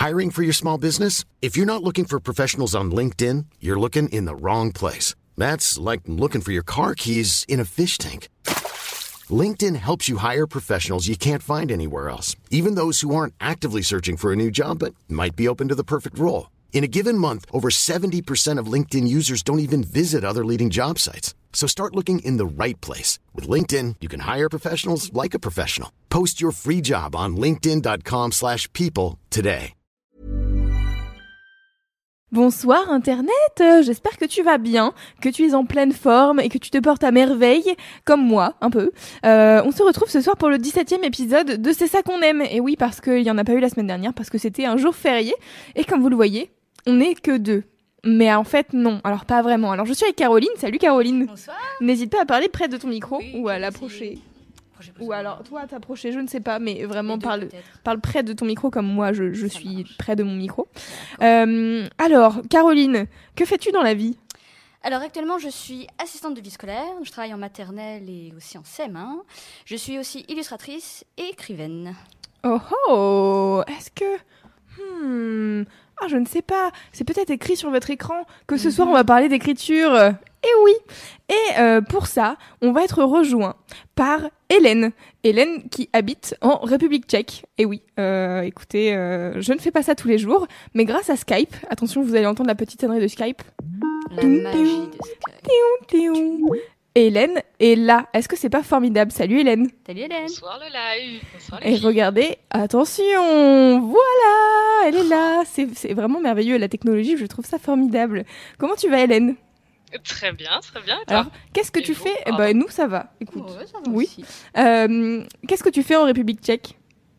Hiring for your small business? If you're not looking for professionals on LinkedIn, you're looking in the wrong place. That's like looking for your car keys in a fish tank. LinkedIn helps you hire professionals you can't find anywhere else, even those who aren't actively searching for a new job but might be open to the perfect role. In a given month, over 70% of LinkedIn users don't even visit other leading job sites. So start looking in the right place. With LinkedIn, you can hire professionals like a professional. Post your free job on linkedin.com/people today. Bonsoir Internet, j'espère que tu vas bien, que tu es en pleine forme et que tu te portes à merveille, comme moi, un peu. On se retrouve ce soir pour le 17e épisode de C'est ça qu'on aime. Et oui, parce qu'il n'y en a pas eu la semaine dernière, parce que c'était un jour férié. Et comme vous le voyez, on n'est que deux. Mais en fait, non. Alors, pas vraiment. Alors, je suis avec Caroline. Salut Caroline. Bonsoir. N'hésite pas à parler près de ton micro ou à l'approcher. Projet. Ou alors, toi, t'approcher, je ne sais pas, mais vraiment deux, parle près de ton micro comme moi, je suis marche. Près de mon micro. Alors, Caroline, que fais-tu dans la vie ? Alors, actuellement, je suis assistante de vie scolaire. Je travaille en maternelle et aussi en CM1. Je suis aussi illustratrice et écrivaine. Oh, est-ce que... Ah, je ne sais pas. C'est peut-être écrit sur votre écran que ce soir, on va parler d'écriture. Eh oui. Et pour ça, on va être rejoint par Hélène. Hélène qui habite en République tchèque. Et oui, écoutez, je ne fais pas ça tous les jours, mais grâce à Skype, attention, vous allez entendre la petite sonnerie de Skype. La magie de Skype. Hélène est là. Est-ce que c'est pas formidable ? Salut Hélène. Salut Hélène. Bonsoir le live. Bonsoir les Et regardez, attention, voilà, elle est là. C'est vraiment merveilleux, la technologie, je trouve ça formidable. Comment tu vas Hélène ? Très bien, très bien. Alors, qu'est-ce que tu fais ? Eh ben, nous, ça va. Écoute. Ouais, ça va oui. Aussi. Qu'est-ce que tu fais en République tchèque ?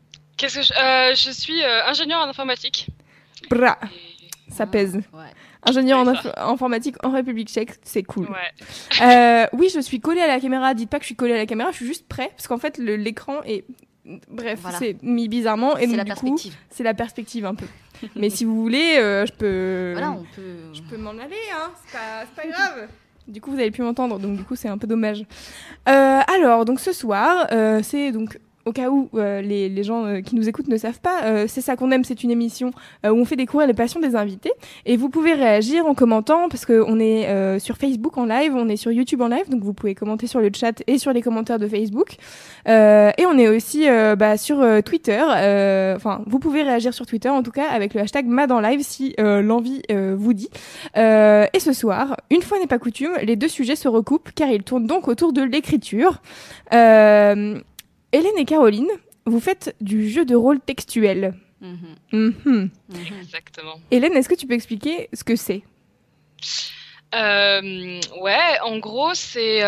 Je suis ingénieur en informatique. Bra, Et... ça pèse. Ouais. Ingénieur en informatique en République tchèque, c'est cool. Ouais. Oui, je suis collée à la caméra. Dites pas que je suis collée à la caméra, je suis juste près. Parce qu'en fait, l'écran est... Bref, Voilà. C'est mis bizarrement. Et C'est donc, la du perspective. coup, c'est la perspective un peu. Mais si vous voulez, je peux... Voilà, on peut... Je peux m'en aller, hein. C'est pas grave. Du coup, vous avez pu m'entendre, donc du coup, c'est un peu dommage. Alors, donc ce soir, c'est donc... Au cas où les gens qui nous écoutent ne savent pas, C'est ça qu'on aime, c'est une émission où on fait découvrir les passions des invités. Et vous pouvez réagir en commentant, parce qu'on est sur Facebook en live, on est sur YouTube en live, donc vous pouvez commenter sur le chat et sur les commentaires de Facebook. Et on est aussi sur Twitter. Enfin, vous pouvez réagir sur Twitter, en tout cas, avec le hashtag MadEnLive si l'envie vous dit. Et ce soir, une fois n'est pas coutume, les deux sujets se recoupent, car ils tournent donc autour de l'écriture. Hélène et Caroline, vous faites du jeu de rôle textuel. Exactement. Hélène, est-ce que tu peux expliquer ce que c'est ? Ouais, en gros, c'est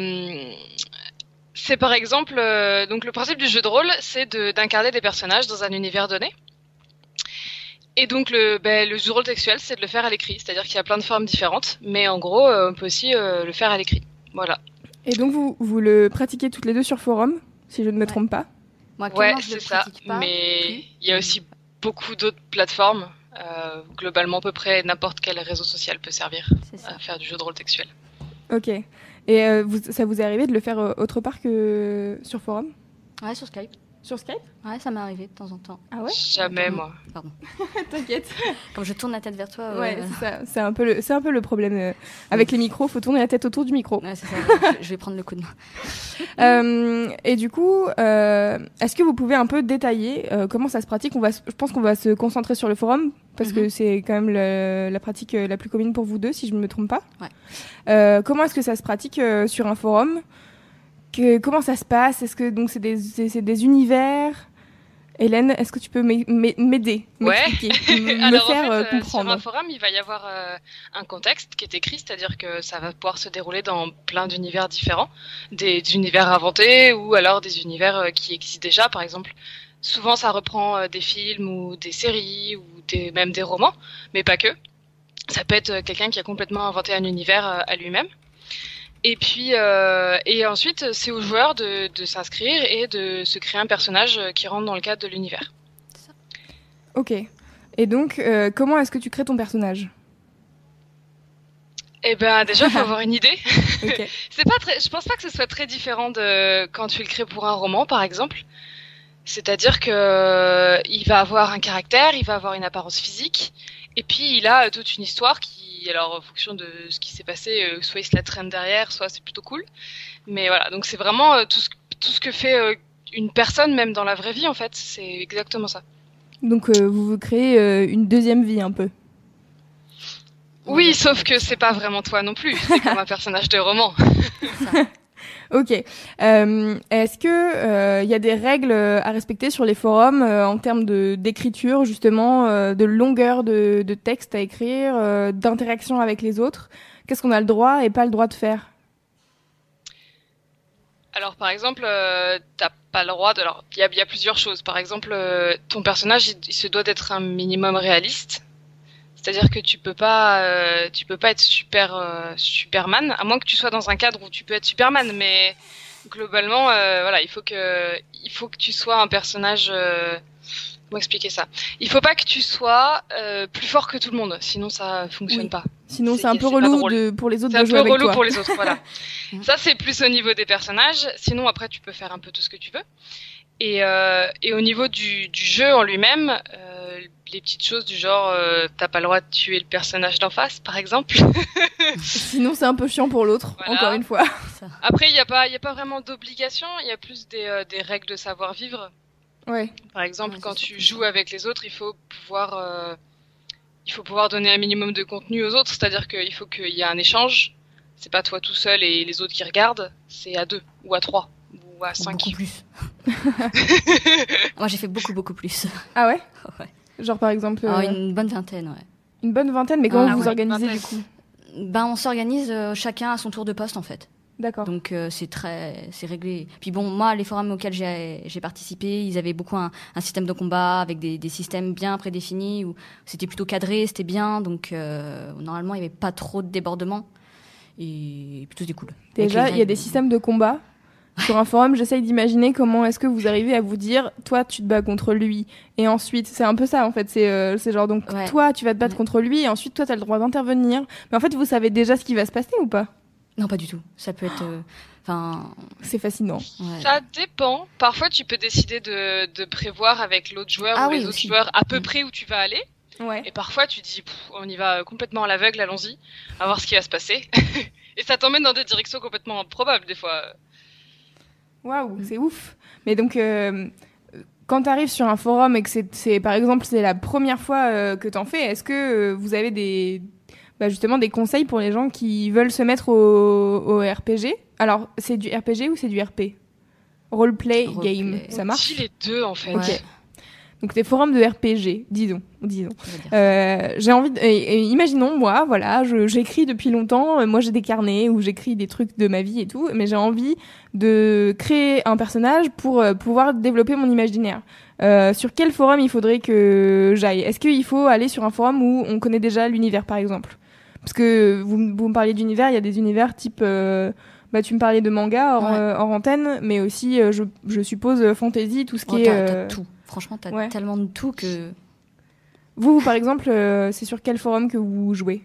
par exemple... donc le principe du jeu de rôle, c'est d'incarner des personnages dans un univers donné. Et donc le jeu de rôle textuel, c'est de le faire à l'écrit. C'est-à-dire qu'il y a plein de formes différentes, mais en gros, on peut aussi le faire à l'écrit. Voilà. Et donc vous le pratiquez toutes les deux sur forum ? Si je ne me trompe pas. Moi, Ouais, je c'est le ça. pratique pas. Mais il y a aussi beaucoup d'autres plateformes. Globalement, à peu près n'importe quel réseau social peut servir à faire du jeu de rôle textuel. Ok. Et ça vous est arrivé de le faire autre part que sur forum ? Ouais, sur Skype. Sur Skype ? Ouais, ça m'est arrivé de temps en temps. Ah ouais ? Jamais, moi. Pardon. T'inquiète. Comme je tourne la tête vers toi. Ouais, c'est ça. C'est un peu le problème. Avec les micros, faut tourner la tête autour du micro. Ouais, c'est ça. Je vais prendre le coup de main. Et du coup, est-ce que vous pouvez un peu détailler comment ça se pratique ? Je pense qu'on va se concentrer sur le forum, parce que c'est quand même la pratique la plus commune pour vous deux, si je ne me trompe pas. Ouais. Comment est-ce que ça se pratique sur un forum ? Comment ça se passe ? Est-ce que donc c'est des univers ? Hélène, est-ce que tu peux m'aider, m'expliquer, me Alors, faire en fait, comprendre ? sur un forum, il va y avoir un contexte qui est écrit, c'est-à-dire que ça va pouvoir se dérouler dans plein d'univers différents, des univers inventés ou alors des univers qui existent déjà, par exemple. Souvent, ça reprend des films ou des séries ou même des romans, mais pas que. Ça peut être quelqu'un qui a complètement inventé un univers à lui-même. Et puis, et ensuite, c'est aux joueurs de s'inscrire et de se créer un personnage qui rentre dans le cadre de l'univers. Ok. Et donc, comment est-ce que tu crées ton personnage ? Eh ben, déjà, il faut avoir une idée. Okay. Je pense pas que ce soit très différent de quand tu le crées pour un roman, par exemple. C'est-à-dire que il va avoir un caractère, il va avoir une apparence physique, et puis il a toute une histoire qui, alors en fonction de ce qui s'est passé, soit il se la traîne derrière, soit c'est plutôt cool. Mais voilà, donc c'est vraiment tout ce que fait une personne, même dans la vraie vie en fait, c'est exactement ça. Donc vous créez une deuxième vie un peu. Oui, sauf que c'est pas vraiment toi non plus, c'est comme un personnage de roman. Ok. Est-ce que y a des règles à respecter sur les forums en termes d'écriture, justement, de longueur de texte à écrire, d'interaction avec les autres? Qu'est-ce qu'on a le droit et pas le droit de faire? Alors par exemple, t'as pas le droit de... Alors il y a plusieurs choses. Par exemple, ton personnage, il se doit d'être un minimum réaliste. C'est-à-dire que tu peux pas être Superman, à moins que tu sois dans un cadre où tu peux être Superman. Mais globalement, voilà, il faut que tu sois un personnage. Comment expliquer ça? Il faut pas que tu sois plus fort que tout le monde, sinon ça fonctionne pas. Sinon c'est un peu relou pour les autres de jouer avec toi. C'est un peu relou pour les autres, voilà. Ça c'est plus au niveau des personnages. Sinon après tu peux faire un peu tout ce que tu veux. Et au niveau du jeu en lui-même, les petites choses du genre t'as pas le droit de tuer le personnage d'en face, par exemple. Sinon c'est un peu chiant pour l'autre, voilà. Encore une fois. Après il y a pas vraiment d'obligation, il y a plus des règles de savoir-vivre. Ouais. Par exemple, quand tu joues avec les autres, il faut pouvoir donner un minimum de contenu aux autres, c'est-à-dire qu'il faut qu'il y ait un échange. C'est pas toi tout seul et les autres qui regardent, c'est à 2 ou à 3 ou à 5. Beaucoup plus. Moi j'ai fait beaucoup plus. Ah ouais? Ouais. Genre par exemple une bonne vingtaine, ouais. Une bonne vingtaine, mais comment vous organisez du coup? On s'organise chacun à son tour de poste en fait. D'accord. Donc c'est réglé. Puis bon, moi les forums auxquels j'ai participé, ils avaient beaucoup un système de combat avec des systèmes bien prédéfinis où c'était plutôt cadré, c'était bien. Donc normalement il y avait pas trop de débordements et plutôt c'était cool. Déjà il y a des systèmes de combat. Sur un forum, j'essaye d'imaginer comment est-ce que vous arrivez à vous dire, toi, tu te bats contre lui. Et ensuite, c'est un peu ça, en fait. C'est genre, donc, toi, tu vas te battre contre lui. Et ensuite, toi, t'as le droit d'intervenir. Mais en fait, vous savez déjà ce qui va se passer ou pas? Non, pas du tout. Ça peut être... c'est fascinant. Ouais. Ça dépend. Parfois, tu peux décider de prévoir avec l'autre joueur ou les autres joueurs à peu près où tu vas aller. Ouais. Et parfois, tu dis, on y va complètement à l'aveugle, allons-y, à voir ce qui va se passer. Et ça t'emmène dans des directions complètement improbables, des fois. Waouh, c'est ouf. Mais donc, quand tu arrives sur un forum et que par exemple, c'est la première fois que t'en fais, est-ce que vous avez justement des conseils pour les gens qui veulent se mettre au RPG? Alors, c'est du RPG ou c'est du RP? Roleplay game, ça marche? Les deux, en fait. Ok. Donc des forums de RPG, disons. J'ai envie imaginons, moi, voilà, j'écris depuis longtemps, moi j'ai des carnets où j'écris des trucs de ma vie et tout, mais j'ai envie de créer un personnage pour pouvoir développer mon imaginaire. Sur quel forum il faudrait que j'aille? Est-ce qu'il faut aller sur un forum où on connaît déjà l'univers, par exemple? Parce que vous me parliez d'univers, il y a des univers type... tu me parlais de manga hors antenne, mais aussi, je suppose, fantasy, tout ce qui est... T'as tout. Franchement, t'as tellement de tout que... Vous, par exemple, c'est sur quel forum que vous jouez?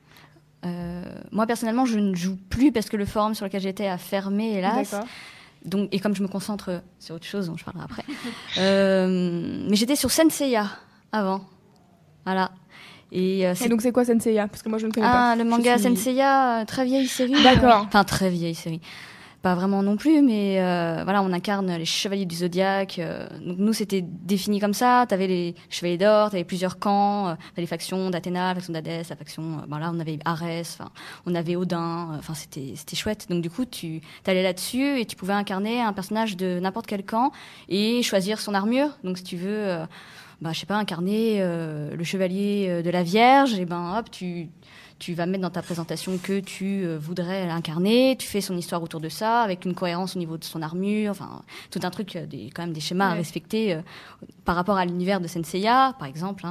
Moi, personnellement, je ne joue plus parce que le forum sur lequel j'étais a fermé, hélas. D'accord. Donc, et comme je me concentre sur autre chose, dont je parlerai après. Mais j'étais sur Senseiya avant. Voilà. Et donc, c'est quoi Senseiya? Parce que moi, je ne connais pas. Le manga Senseiya, très vieille série. D'accord. Enfin, très vieille série. Pas vraiment non plus, mais voilà, on incarne les chevaliers du zodiaque. Donc nous, c'était défini comme ça. T'avais les chevaliers d'or, t'avais plusieurs camps, t'avais les factions d'Athéna, la faction d'Hadès, la faction. Là, on avait Arès, on avait Odin. Enfin, c'était chouette. Donc du coup, tu t'allais là-dessus et tu pouvais incarner un personnage de n'importe quel camp et choisir son armure. Donc si tu veux, je sais pas, incarner le chevalier de la Vierge, et hop, tu vas mettre dans ta présentation que tu voudrais l'incarner, tu fais son histoire autour de ça, avec une cohérence au niveau de son armure, enfin, tout un truc, quand même des schémas à respecter par rapport à l'univers de Senseiya, par exemple.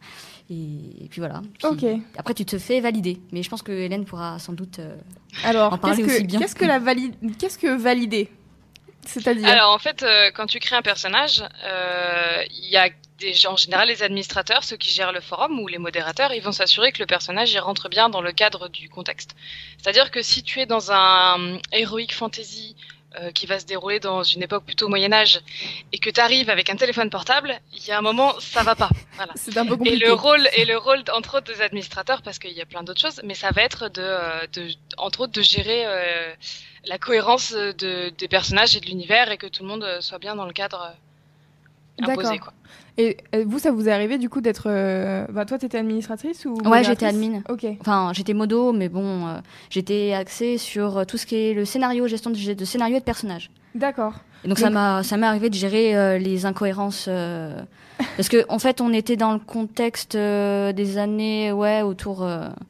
Et puis voilà. Puis, après, tu te fais valider. Mais je pense que Hélène pourra sans doute en parler aussi bien. Qu'est-ce que valider? C'est-à-dire? Alors, en fait, quand tu crées un personnage, il y a en général, les administrateurs, ceux qui gèrent le forum ou les modérateurs, ils vont s'assurer que le personnage y rentre bien dans le cadre du contexte. C'est-à-dire que si tu es dans un heroic fantasy qui va se dérouler dans une époque plutôt Moyen-Âge, et que tu arrives avec un téléphone portable, il y a un moment, ça va pas. Voilà. C'est un peu compliqué. Et le rôle, entre autres, des administrateurs, parce qu'il y a plein d'autres choses, mais ça va être entre autres, de gérer la cohérence des personnages et de l'univers, et que tout le monde soit bien dans le cadre imposé, quoi. Et vous, ça vous est arrivé du coup d'être... toi, t'étais administratrice ou... Ouais, j'étais admin. Ok. Enfin, j'étais modo, mais bon, j'étais axée sur tout ce qui est le scénario, gestion de scénario et de personnages. D'accord. Et donc ça m'est arrivé de gérer les incohérences. Parce que en fait, on était dans le contexte des années, autour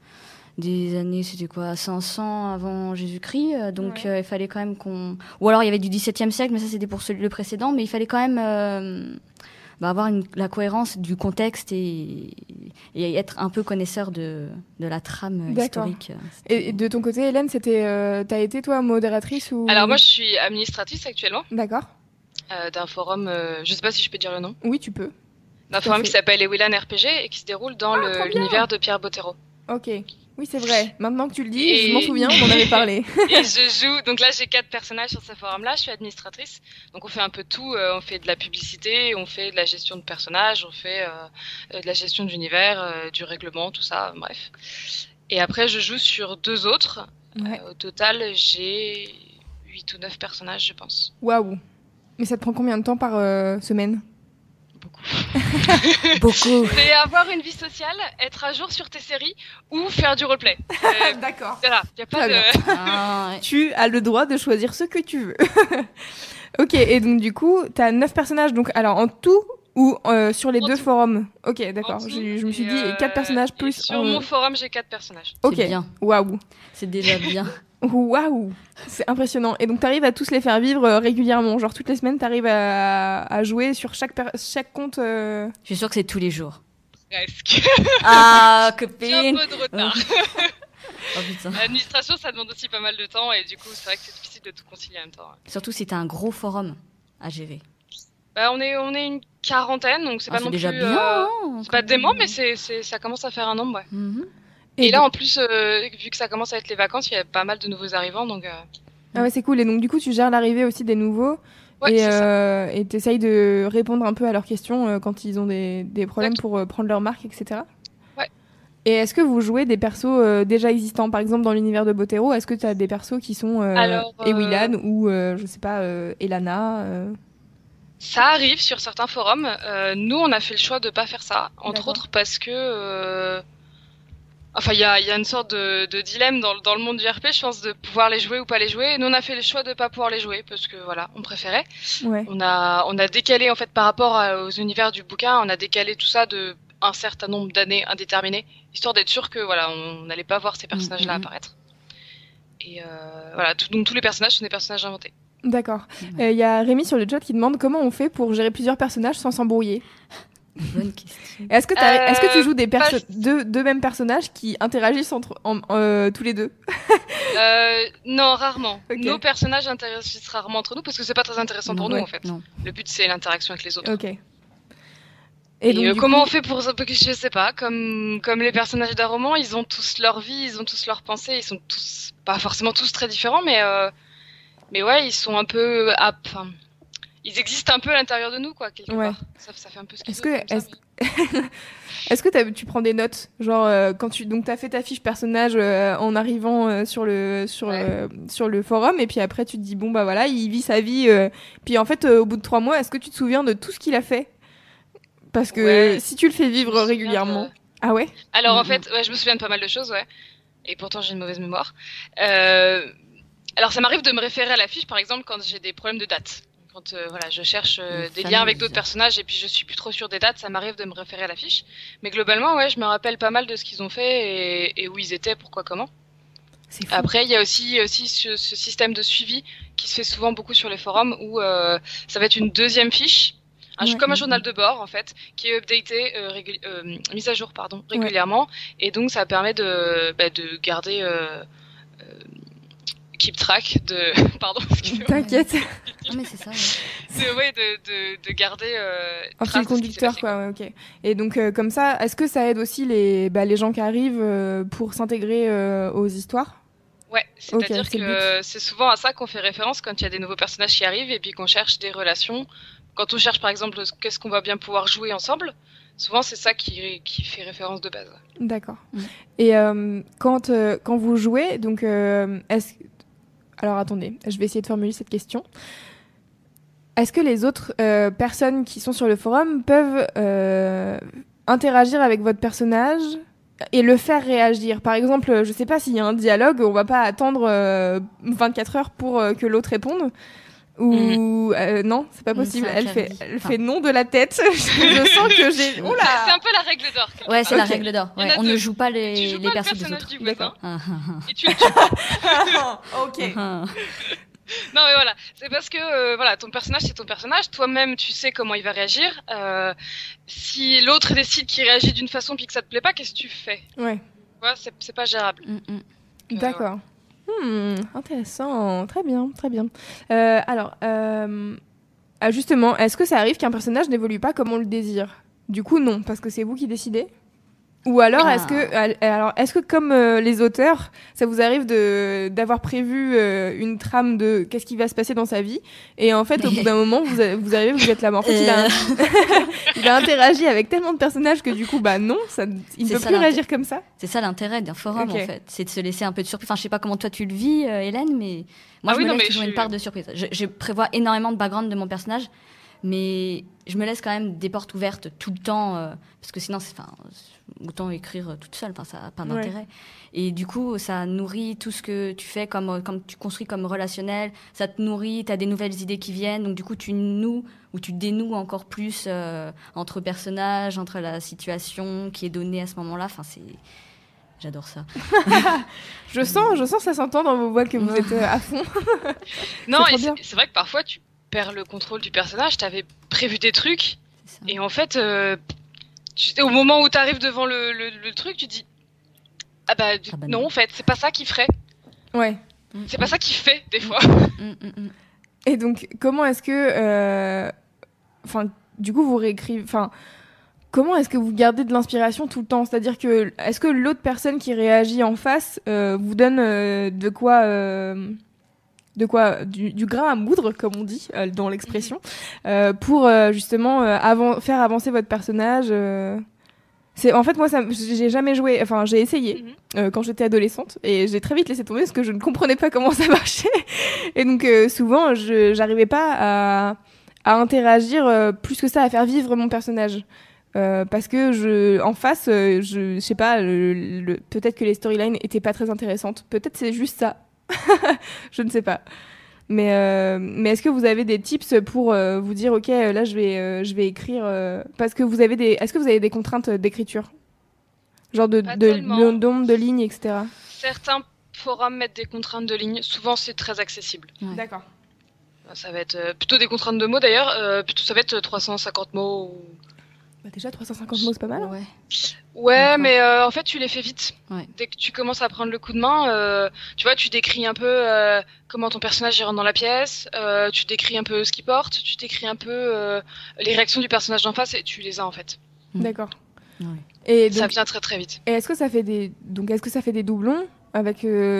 des années, c'était quoi, 500 avant Jésus-Christ. Donc il fallait quand même qu'on... Ou alors il y avait du XVIIe siècle, mais ça c'était pour le précédent. Mais il fallait quand même... avoir la cohérence du contexte et être un peu connaisseur de la trame historique. Et de ton côté, Hélène, t'as été toi modératrice ou... Alors moi, je suis administratrice actuellement. D'accord. D'un forum, je sais pas si je peux dire le nom. Oui, tu peux. D'un forum qui s'appelle Ewilan RPG et qui se déroule dans l'univers de Pierre Bottero. Ok. Oui, c'est vrai. Maintenant que tu le dis, je m'en souviens, on en avait parlé. Et je joue. Donc là, j'ai 4 personnages sur ce forum-là. Je suis administratrice. Donc on fait un peu tout. On fait de la publicité, on fait de la gestion de personnages, on fait de la gestion d'univers, du règlement, tout ça. Bref. Et après, je joue sur 2 autres. Ouais. Au total, j'ai 8 ou 9 personnages, je pense. Waouh. Mais ça te prend combien de temps par semaine ? Beaucoup. Beaucoup. C'est avoir une vie sociale, être à jour sur tes séries ou faire du roleplay. D'accord. Voilà, y a pas de... Tu as le droit de choisir ce que tu veux. Ok, et donc du coup, t'as 9 personnages, donc alors en tout ou sur les 2 forums ? Ok, d'accord. Je me suis dit 4 personnages plus... Sur mon forum, j'ai 4 personnages. Ok, c'est bien. Waouh. C'est déjà bien. Waouh, c'est impressionnant. Et donc t'arrives à tous les faire vivre régulièrement, genre toutes les semaines t'arrives à jouer sur chaque compte. Je suis sûre que c'est tous les jours. Presque. Ah, J'ai copine. un peu de retard. Oh putain. L'administration, ça demande aussi pas mal de temps et du coup, c'est vrai que c'est difficile de tout concilier en même temps. Surtout si t'as un gros forum à gérer. Bah, on est une quarantaine, donc c'est pas non déjà plus... bien. c'est pas dément, mais ça commence à faire un nombre, ouais. Mm-hmm. Et là, en plus, vu que ça commence à être les vacances, il y a pas mal de nouveaux arrivants, donc... Ah ouais, c'est cool. Et donc du coup, tu gères l'arrivée aussi des nouveaux. Ouais, et t'essayes de répondre un peu à leurs questions quand ils ont des problèmes pour prendre leur marque, etc. Ouais. Et est-ce que vous jouez des persos déjà existants ? Par exemple, dans l'univers de Bottero, est-ce que tu as des persos qui sont Ewilan ou, je sais pas, Elana Ça arrive sur certains forums. Nous, on a fait le choix de pas faire ça, entre autres parce que... Enfin, il y a une sorte de dilemme dans le monde du RP, je pense, de pouvoir les jouer ou pas les jouer. Nous, on a fait le choix de pas pouvoir les jouer parce que voilà, on préférait. Ouais. On a décalé en fait par rapport aux univers du bouquin, on a décalé tout ça de un certain nombre d'années indéterminées, histoire d'être sûr que voilà, on n'allait pas voir ces personnages-là apparaître. Et voilà, donc tous les personnages sont des personnages inventés. D'accord. Il y a Rémi sur le chat qui demande comment on fait pour gérer plusieurs personnages sans s'embrouiller. Bonne question. Est-ce que tu joues deux mêmes personnages qui interagissent tous les deux ? Non, rarement. Okay. Nos personnages interagissent rarement entre nous parce que c'est pas très intéressant pour nous en fait. Non. Le but c'est l'interaction avec les autres. Ok. Et donc, comment on fait pour je sais pas, comme les personnages d'un roman, ils ont tous leur vie, ils ont tous leurs pensées, ils sont tous pas forcément tous très différents, mais ouais, ils sont un peu ils existent un peu à l'intérieur de nous, quoi, quelque part. Ça fait un peu ce qu'ils Est-ce que tu prends des notes, genre quand t'as fait ta fiche personnage en arrivant sur le forum, et puis après tu te dis bon bah voilà, il vit sa vie, puis en fait au bout de 3 mois, est-ce que tu te souviens de tout ce qu'il a fait ? Parce que si tu le fais vivre régulièrement. Ah ouais ? Alors en fait, je me souviens de pas mal de choses, ouais. Et pourtant j'ai une mauvaise mémoire. Alors ça m'arrive de me référer à la fiche, par exemple, quand j'ai des problèmes de date. Quand je cherche des liens avec d'autres personnages et puis je suis plus trop sûre des dates, ça m'arrive de me référer à la fiche. Mais globalement, je me rappelle pas mal de ce qu'ils ont fait et où ils étaient, pourquoi, comment. C'est fou. Après, il y a aussi ce système de suivi qui se fait souvent beaucoup sur les forums où ça va être une deuxième fiche, comme un journal de bord en fait, qui est updaté, mise à jour régulièrement. Et donc ça permet de garder keep track de... Pardon, excusez-moi. T'inquiète. Ah mais c'est ça. Ouais. C'est de garder un fil conducteur, quoi. Ouais, ok. Et donc comme ça, est-ce que ça aide aussi les gens qui arrivent pour s'intégrer aux histoires ? Ouais, c'est-à-dire c'est le que c'est souvent à ça qu'on fait référence quand il y a des nouveaux personnages qui arrivent et puis qu'on cherche des relations. Quand on cherche par exemple qu'est-ce qu'on va bien pouvoir jouer ensemble, souvent c'est ça qui fait référence de base. D'accord. Et quand vous jouez, donc alors attendez, je vais essayer de formuler cette question. Est-ce que les autres personnes qui sont sur le forum peuvent interagir avec votre personnage et le faire réagir? Par exemple, je sais pas s'il y a un dialogue, on va pas attendre 24 heures pour que l'autre réponde. Ou non, c'est pas possible. Elle fait non de la tête. Je sens que j'ai. Oula. C'est un peu la règle d'or. Ouais, c'est la règle d'or. Ouais, on ne joue pas les personnages des autres. Du voisin, et tu Ok. Non mais voilà, c'est parce que voilà, ton personnage c'est ton personnage, toi-même tu sais comment il va réagir. Si l'autre décide qu'il réagit d'une façon puis que ça te plaît pas, qu'est-ce que tu fais? Ouais. C'est pas gérable. D'accord. Intéressant, très bien, très bien. Alors, justement, est-ce que ça arrive qu'un personnage n'évolue pas comme on le désire? Du coup, non, parce que c'est vous qui décidez. Ou alors, est-ce que comme les auteurs, ça vous arrive d'avoir prévu une trame de qu'est-ce qui va se passer dans sa vie, et en fait, au bout d'un moment, vous arrivez, vous êtes là, mais en fait, il a interagi avec tellement de personnages que du coup, bah non, il ne peut plus réagir comme ça. C'est ça l'intérêt d'un forum, en fait. C'est de se laisser un peu de surprise. Enfin, je sais pas comment toi tu le vis, Hélène, mais moi, je me laisse toujours une part de surprise. Je prévois énormément de background de mon personnage, mais je me laisse quand même des portes ouvertes tout le temps, parce que sinon, autant écrire toute seule, ça n'a pas d'intérêt. Et du coup, ça nourrit tout ce que tu fais, comme tu construis comme relationnel, ça te nourrit, tu as des nouvelles idées qui viennent, donc du coup, tu noues ou tu dénoues encore plus entre personnages, entre la situation qui est donnée à ce moment-là. J'adore ça. je sens ça s'entend dans vos voix que vous êtes à fond. Non, c'est vrai que parfois, tu perds le contrôle du personnage, t'avais prévu des trucs, et en fait, au moment où t'arrives devant le truc, tu dis non, en fait, c'est pas ça qu'il ferait. Ouais. C'est pas ça qu'il fait, des fois. Et donc, comment est-ce que... du coup, vous réécrivez... Comment est-ce que vous gardez de l'inspiration tout le temps? C'est-à-dire que, est-ce que l'autre personne qui réagit en face vous donne du grain à moudre, comme on dit dans l'expression, pour justement faire avancer votre personnage? En fait, moi, j'ai jamais joué. Enfin, j'ai essayé quand j'étais adolescente, et j'ai très vite laissé tomber parce que je ne comprenais pas comment ça marchait. Et donc, souvent, j'arrivais pas à interagir plus que ça, à faire vivre mon personnage. Parce que en face, je sais pas, peut-être que les storylines étaient pas très intéressantes. Peut-être c'est juste ça. Je ne sais pas. Mais est-ce que vous avez des tips pour vous dire ok, là je vais écrire parce que est-ce que vous avez des contraintes d'écriture, genre de nombre de lignes, etc. Certains forums mettent des contraintes de lignes. Souvent c'est très accessible. Ouais. D'accord. Ça va être plutôt des contraintes de mots d'ailleurs. Plutôt ça va être 350 mots. Déjà 350 mots, c'est pas mal. Ouais. Ouais, mais en fait, tu les fais vite. Ouais. Dès que tu commences à prendre le coup de main, tu vois, tu décris un peu comment ton personnage rentre dans la pièce, tu décris un peu ce qu'il porte, tu décris un peu les réactions du personnage d'en face, et tu les as en fait. D'accord. Ouais. Et donc, ça vient très très vite. Et est-ce que ça fait des doublons avec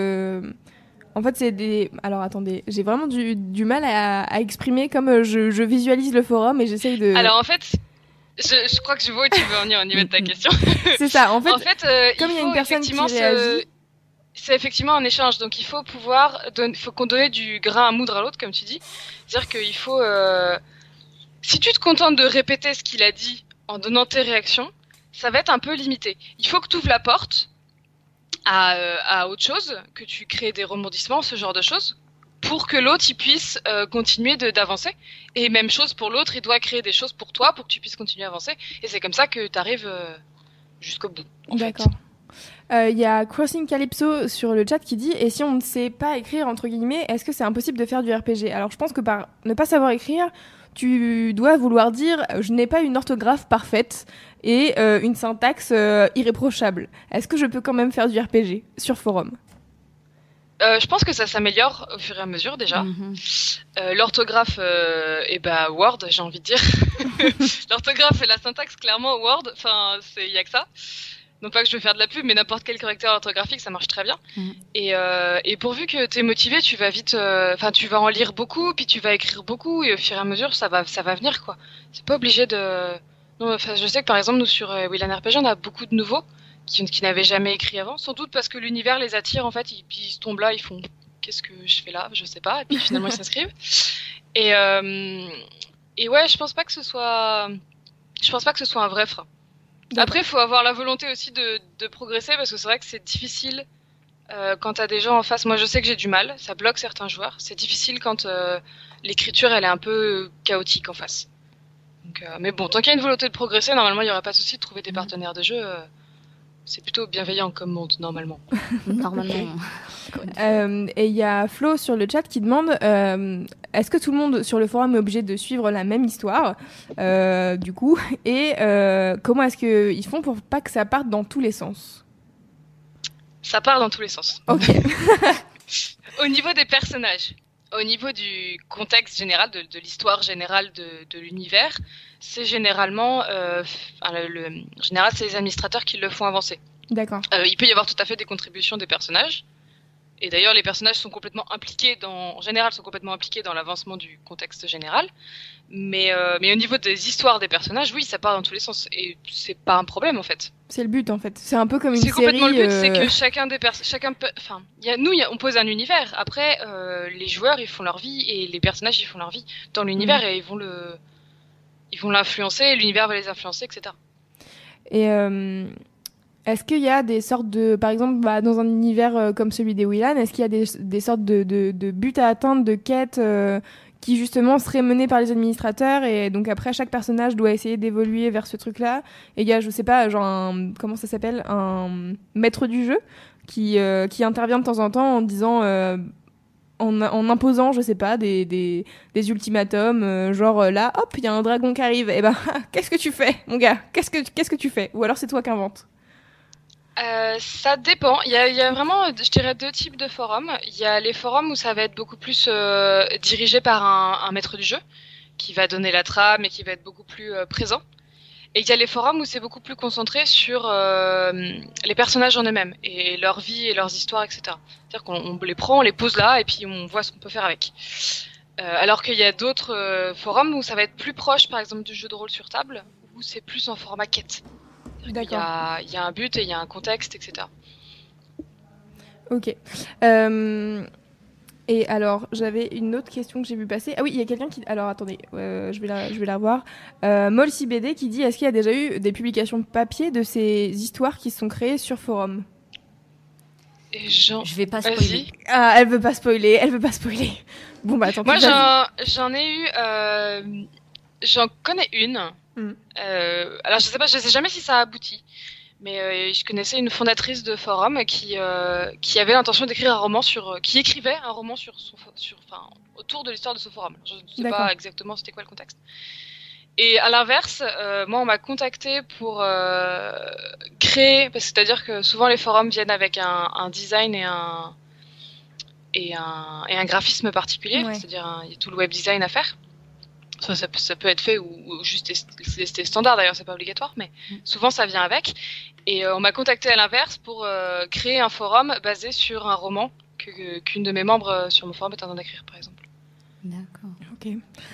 En fait, c'est des... Alors, attendez, j'ai vraiment du mal à exprimer comme je visualise le forum et j'essaye de... Alors, en fait... Je crois que je vois où tu veux en venir de ta question. C'est ça, en fait comme il y a une personne qui réagit... C'est effectivement un échange, donc il faut faut qu'on donne du grain à moudre à l'autre, comme tu dis. C'est-à-dire qu'il faut... Si tu te contentes de répéter ce qu'il a dit en donnant tes réactions, ça va être un peu limité. Il faut que tu ouvres la porte à autre chose, que tu crées des rebondissements, ce genre de choses, pour que l'autre il puisse continuer d'avancer. Et même chose pour l'autre, il doit créer des choses pour toi pour que tu puisses continuer à avancer. Et c'est comme ça que tu arrives jusqu'au bout. D'accord. Il y a Crossing Calypso sur le chat qui dit « Et si on ne sait pas écrire, entre guillemets, est-ce que c'est impossible de faire du RPG ?» Alors je pense que par ne pas savoir écrire, tu dois vouloir dire « Je n'ai pas une orthographe parfaite et une syntaxe irréprochable. Est-ce que je peux quand même faire du RPG sur forum ?» Je pense que ça s'améliore au fur et à mesure déjà. L'orthographe, Word, j'ai envie de dire. L'orthographe et la syntaxe, clairement, Word, il y a que ça. Non pas que je veux faire de la pub, mais n'importe quel correcteur orthographique, ça marche très bien. Et pourvu que t'es motivé, tu vas vite, tu vas en lire beaucoup, puis tu vas écrire beaucoup, et au fur et à mesure, ça va venir, quoi. C'est pas obligé de. Non, je sais que par exemple, nous sur Willan RPG, on a beaucoup de nouveaux qui n'avaient jamais écrit avant, sans doute parce que l'univers les attire, en fait, puis ils tombent là, ils font qu'est-ce que je fais là, je sais pas, et puis finalement ils s'inscrivent. Et ouais, je pense pas que ce soit un vrai frein. Après, il faut avoir la volonté aussi de progresser, parce que c'est vrai que c'est difficile quand t'as des gens en face. Moi, je sais que j'ai du mal, ça bloque certains joueurs. C'est difficile quand l'écriture, elle est un peu chaotique en face. Donc, mais bon, tant qu'il y a une volonté de progresser, normalement, il n'y aura pas de souci de trouver des partenaires de jeu. C'est plutôt bienveillant comme monde, normalement. Normalement. Et il y a Flo sur le chat qui demande est-ce que tout le monde sur le forum est obligé de suivre la même histoire du coup, et comment est-ce qu'ils font pour pas que ça parte dans tous les sens? Ça part dans tous les sens. Ok. Au niveau des personnages, au niveau du contexte général, de l'histoire générale de l'univers, c'est généralement, c'est les administrateurs qui le font avancer. D'accord. Il peut y avoir tout à fait des contributions des personnages. Et d'ailleurs, les personnages sont complètement impliqués en général, sont complètement impliqués dans l'avancement du contexte général. Mais au niveau des histoires des personnages, oui, ça part dans tous les sens. Et c'est pas un problème, en fait. C'est le but, en fait. C'est un peu comme une série. C'est complètement le but, c'est que on pose un univers. Après, les joueurs, ils font leur vie, et les personnages, ils font leur vie dans l'univers, et ils vont l'influencer, l'univers va les influencer, etc. Et est-ce qu'il y a des sortes de... Par exemple, dans un univers comme celui des Willan, est-ce qu'il y a des sortes de buts à atteindre, de quêtes qui, justement, seraient menées par les administrateurs, et donc après, chaque personnage doit essayer d'évoluer vers ce truc-là? Et il y a, je sais pas, genre comment ça s'appelle, un maître du jeu qui intervient de temps en temps en disant... En imposant, je sais pas, des ultimatums, genre là, hop, il y a un dragon qui arrive, et ben, qu'est-ce que tu fais, mon gars? Qu'est-ce que tu fais? Ou alors c'est toi qui inventes? Ça dépend. Il y a vraiment, je dirais, deux types de forums. Il y a les forums où ça va être beaucoup plus dirigé par un maître du jeu, qui va donner la trame et qui va être beaucoup plus présent. Et il y a les forums où c'est beaucoup plus concentré sur les personnages en eux-mêmes, et leur vie et leurs histoires, etc. C'est-à-dire qu'on les prend, on les pose là, et puis on voit ce qu'on peut faire avec. Alors qu'il y a d'autres forums où ça va être plus proche, par exemple, du jeu de rôle sur table, où c'est plus en format quête. D'accord. Il y a un but et il y a un contexte, etc. Ok. Et alors, j'avais une autre question que j'ai vu passer. Ah oui, il y a quelqu'un qui... Alors, attendez, je vais la revoir. MolCBD qui dit, est-ce qu'il y a déjà eu des publications papier de ces histoires qui se sont créées sur forum? Je vais pas spoiler. Ah, elle veut pas spoiler. Bon, bah attends. Moi, j'en ai eu... j'en connais une. Alors, je sais jamais si ça a abouti. Mais je connaissais une fondatrice de forum qui avait l'intention d'écrire un roman qui écrivait un roman autour de l'histoire de ce forum. Je ne sais pas exactement c'était quoi le contexte. Et à l'inverse, moi on m'a contacté pour créer, c'est-à-dire que souvent les forums viennent avec un design et un graphisme particulier, c'est-à-dire il y a tout le web design à faire. Ça peut être fait ou juste c'est standard d'ailleurs, c'est pas obligatoire, mais souvent ça vient avec. Et on m'a contacté à l'inverse pour créer un forum basé sur un roman qu'une de mes membres sur mon forum est en train d'écrire, par exemple. D'accord. Ok.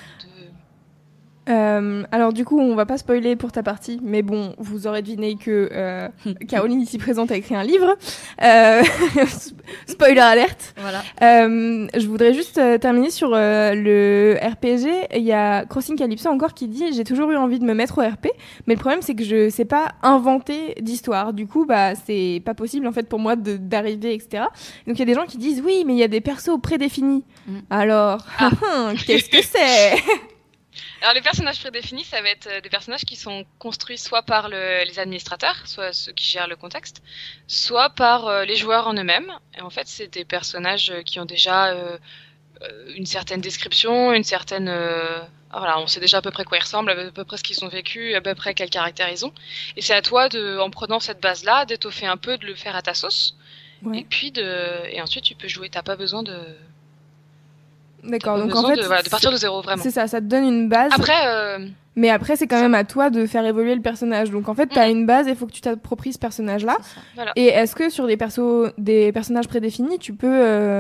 Alors du coup, on va pas spoiler pour ta partie, mais bon, vous aurez deviné que Caroline ici présente a écrit un livre. Spoiler alerte. Voilà. Je voudrais juste terminer sur le RPG. Il y a Crossing Calypso encore qui dit j'ai toujours eu envie de me mettre au RP, mais le problème c'est que je sais pas inventer d'histoire. Du coup, bah c'est pas possible en fait pour moi d'arriver, etc. Donc il y a des gens qui disent oui, mais il y a des persos prédéfinis. Alors, qu'est-ce que c'est? Alors les personnages prédéfinis, ça va être des personnages qui sont construits soit par les administrateurs, soit ceux qui gèrent le contexte, soit par les joueurs en eux-mêmes. Et en fait, c'est des personnages qui ont déjà une certaine description, une certaine... voilà, on sait déjà à peu près quoi ils ressemblent, à peu près ce qu'ils ont vécu, à peu près quel caractère ils ont. Et c'est à toi, en prenant cette base-là, d'étoffer un peu, de le faire à ta sauce. Ouais. Et puis, et ensuite, tu peux jouer. T'as pas besoin D'accord, donc besoin en fait, de partir de zéro, vraiment. c'est ça te donne une base. Après, Mais après, c'est quand même à toi de faire évoluer le personnage. Donc en fait, t'as une base et il faut que tu t'appropries ce personnage-là. voilà. Et est-ce que sur des personnages prédéfinis, tu peux...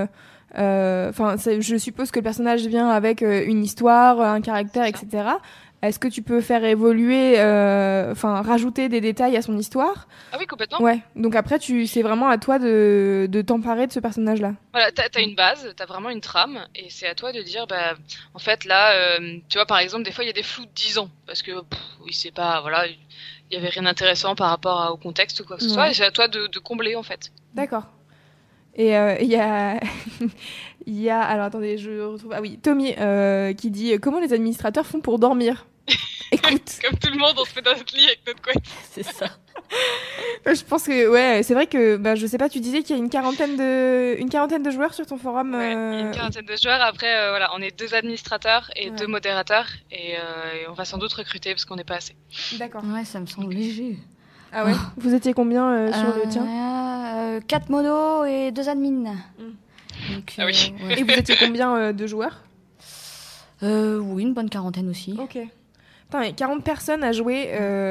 je suppose que le personnage vient avec une histoire, un caractère, etc. Est-ce que tu peux faire évoluer, rajouter des détails à son histoire ? Ah oui, complètement. Ouais. Donc après, c'est vraiment à toi de t'emparer de ce personnage-là. Voilà, t'as une base, t'as vraiment une trame, et c'est à toi de dire, en fait, là, tu vois, par exemple, des fois, il y a des flous de 10 ans, parce que, oui, c'est pas, voilà, il y avait rien d'intéressant par rapport au contexte ou quoi que ce soit, et c'est à toi de combler, en fait. D'accord. Et il y a, alors attendez, je retrouve, ah oui, Tommy qui dit comment les administrateurs font pour dormir. Écoute. Comme tout le monde, on se fait dans notre lit avec notre couette. C'est ça. Je pense que, ouais, c'est vrai que, je sais pas, tu disais qu'il y a une quarantaine de joueurs sur ton forum. Ouais, il y a une quarantaine de joueurs. Après, voilà, on est 2 administrateurs et 2 modérateurs, et on va sans doute recruter parce qu'on n'est pas assez. D'accord. Ouais, ça me semble léger. Ah ouais. Vous étiez combien sur le tien ? 4 modos et 2 admins. Donc, ah oui. Et vous étiez combien de joueurs ? Oui, une bonne quarantaine aussi. Ok. Putain, mais 40 personnes à jouer,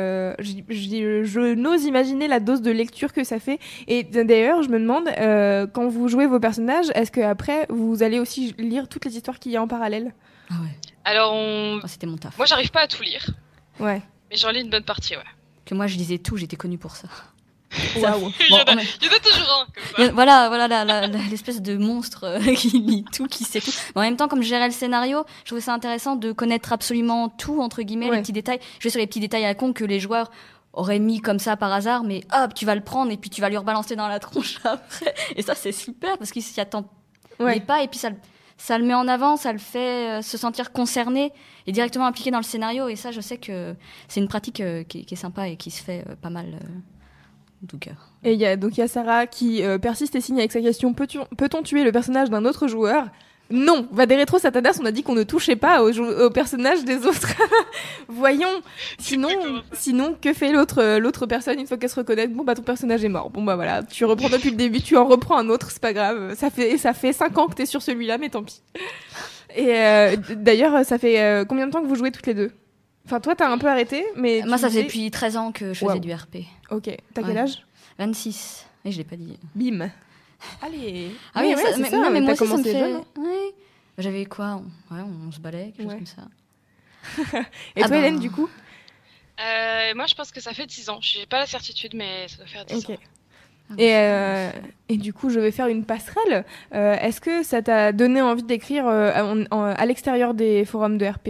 je n'ose imaginer la dose de lecture que ça fait. Et d'ailleurs, je me demande, quand vous jouez vos personnages, est-ce qu'après, vous allez aussi lire toutes les histoires qu'il y a en parallèle ? Ah ouais. Alors, c'était mon taf. Moi, j'arrive pas à tout lire. Ouais. Mais j'en lis une bonne partie, ouais. Que moi, je lisais tout, j'étais connue pour ça. Waouh. Il y en a toujours un, comme ça. Voilà, l'espèce de monstre qui lit tout, qui sait tout. Mais en même temps, comme je gérais le scénario, je trouvais ça intéressant de connaître absolument tout, entre guillemets, les petits détails. Je vais sur les petits détails à la con que les joueurs auraient mis comme ça par hasard, mais hop, tu vas le prendre et puis tu vas lui rebalancer dans la tronche après. Et ça, c'est super parce qu'il s'y attend pas et puis ça le met en avant, ça le fait se sentir concerné et directement impliqué dans le scénario. Et ça, je sais que c'est une pratique qui est sympa et qui se fait pas mal. En tout cas. Et il y a Sarah qui persiste et signe avec sa question peut-on tuer le personnage d'un autre joueur ? Non, Vadérétro Satanas, on a dit qu'on ne touchait pas au personnage des autres. Voyons. Sinon, que fait l'autre personne une fois qu'elle se reconnaît ? Bon, ton personnage est mort. Bon, voilà, tu reprends depuis le début, tu en reprends un autre, c'est pas grave. Ça fait 5 ans que t'es sur celui-là, mais tant pis. Et d'ailleurs, ça fait combien de temps que vous jouez toutes les deux ? Enfin, toi, t'as un peu arrêté, mais... Moi, ça fait depuis 13 ans que je faisais du RP. Ok. T'as quel âge ? 26. Et je l'ai pas dit. Bim. Allez. Ah oui, c'est ça. Non, mais moi aussi, ça me fait... jeune, hein. Oui. J'avais quoi ? On se balait, quelque chose comme ça. Et toi, Hélène, du coup ? Moi, je pense que ça fait 10 ans. Je n'ai pas la certitude, mais ça doit faire 10 ans. Et du coup, je vais faire une passerelle. Est-ce que ça t'a donné envie d'écrire à l'extérieur des forums de RP ?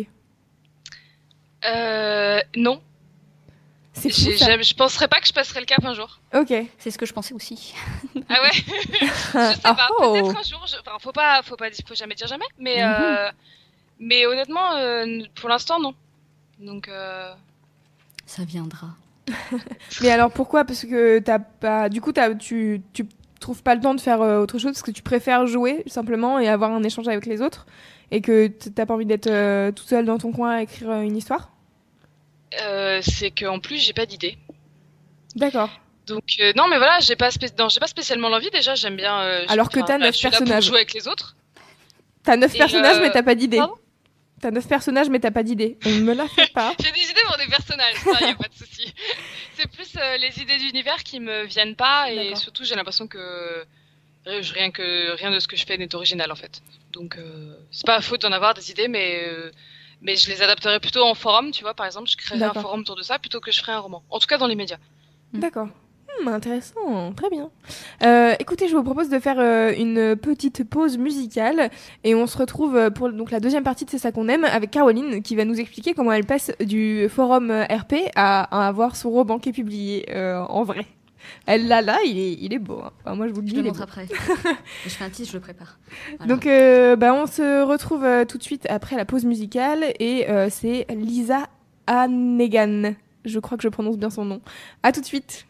Non. C'est fou, ça. Je penserais pas que je passerais le cap un jour. Ok. C'est ce que je pensais aussi. Ah ouais. Je sais pas. Peut-être un jour. Enfin, faut jamais dire jamais. Mais honnêtement, pour l'instant, non. Donc. Ça viendra. Mais alors pourquoi ? Parce que t'as pas. Du coup, tu trouves pas le temps de faire autre chose parce que tu préfères jouer simplement et avoir un échange avec les autres et que t'as pas envie d'être toute seule dans ton coin à écrire une histoire ? C'est qu'en plus j'ai pas d'idée. D'accord. Donc non mais voilà, j'ai pas spécialement l'envie déjà, j'aime bien alors que t'as 9 personnages. Là pour jouer avec les autres. T'as 9 personnages mais t'as pas d'idée. Pardon ? T'as 9 personnages mais t'as pas d'idée. On me la fait pas. J'ai des idées pour des personnages, ça y a pas de souci. C'est plus les idées d'univers qui me viennent pas et surtout j'ai l'impression que rien de ce que je fais n'est original en fait. Donc c'est pas à faute d'en avoir des idées mais je les adapterais plutôt en forum, tu vois, par exemple, je créerais un forum autour de ça plutôt que je ferais un roman. En tout cas, dans les médias. D'accord. Intéressant, très bien. Écoutez, je vous propose de faire une petite pause musicale et on se retrouve pour donc, la deuxième partie de C'est ça qu'on aime avec Caroline qui va nous expliquer comment elle passe du forum RP à avoir son roman qui est publié en vrai. Elle là, il est beau. Hein. Enfin, moi, je vous le dis. Je le montre après. Je fais un tease, je le prépare. Voilà. Donc, on se retrouve tout de suite après la pause musicale et c'est Lisa Hannigan. Je crois que je prononce bien son nom. À tout de suite.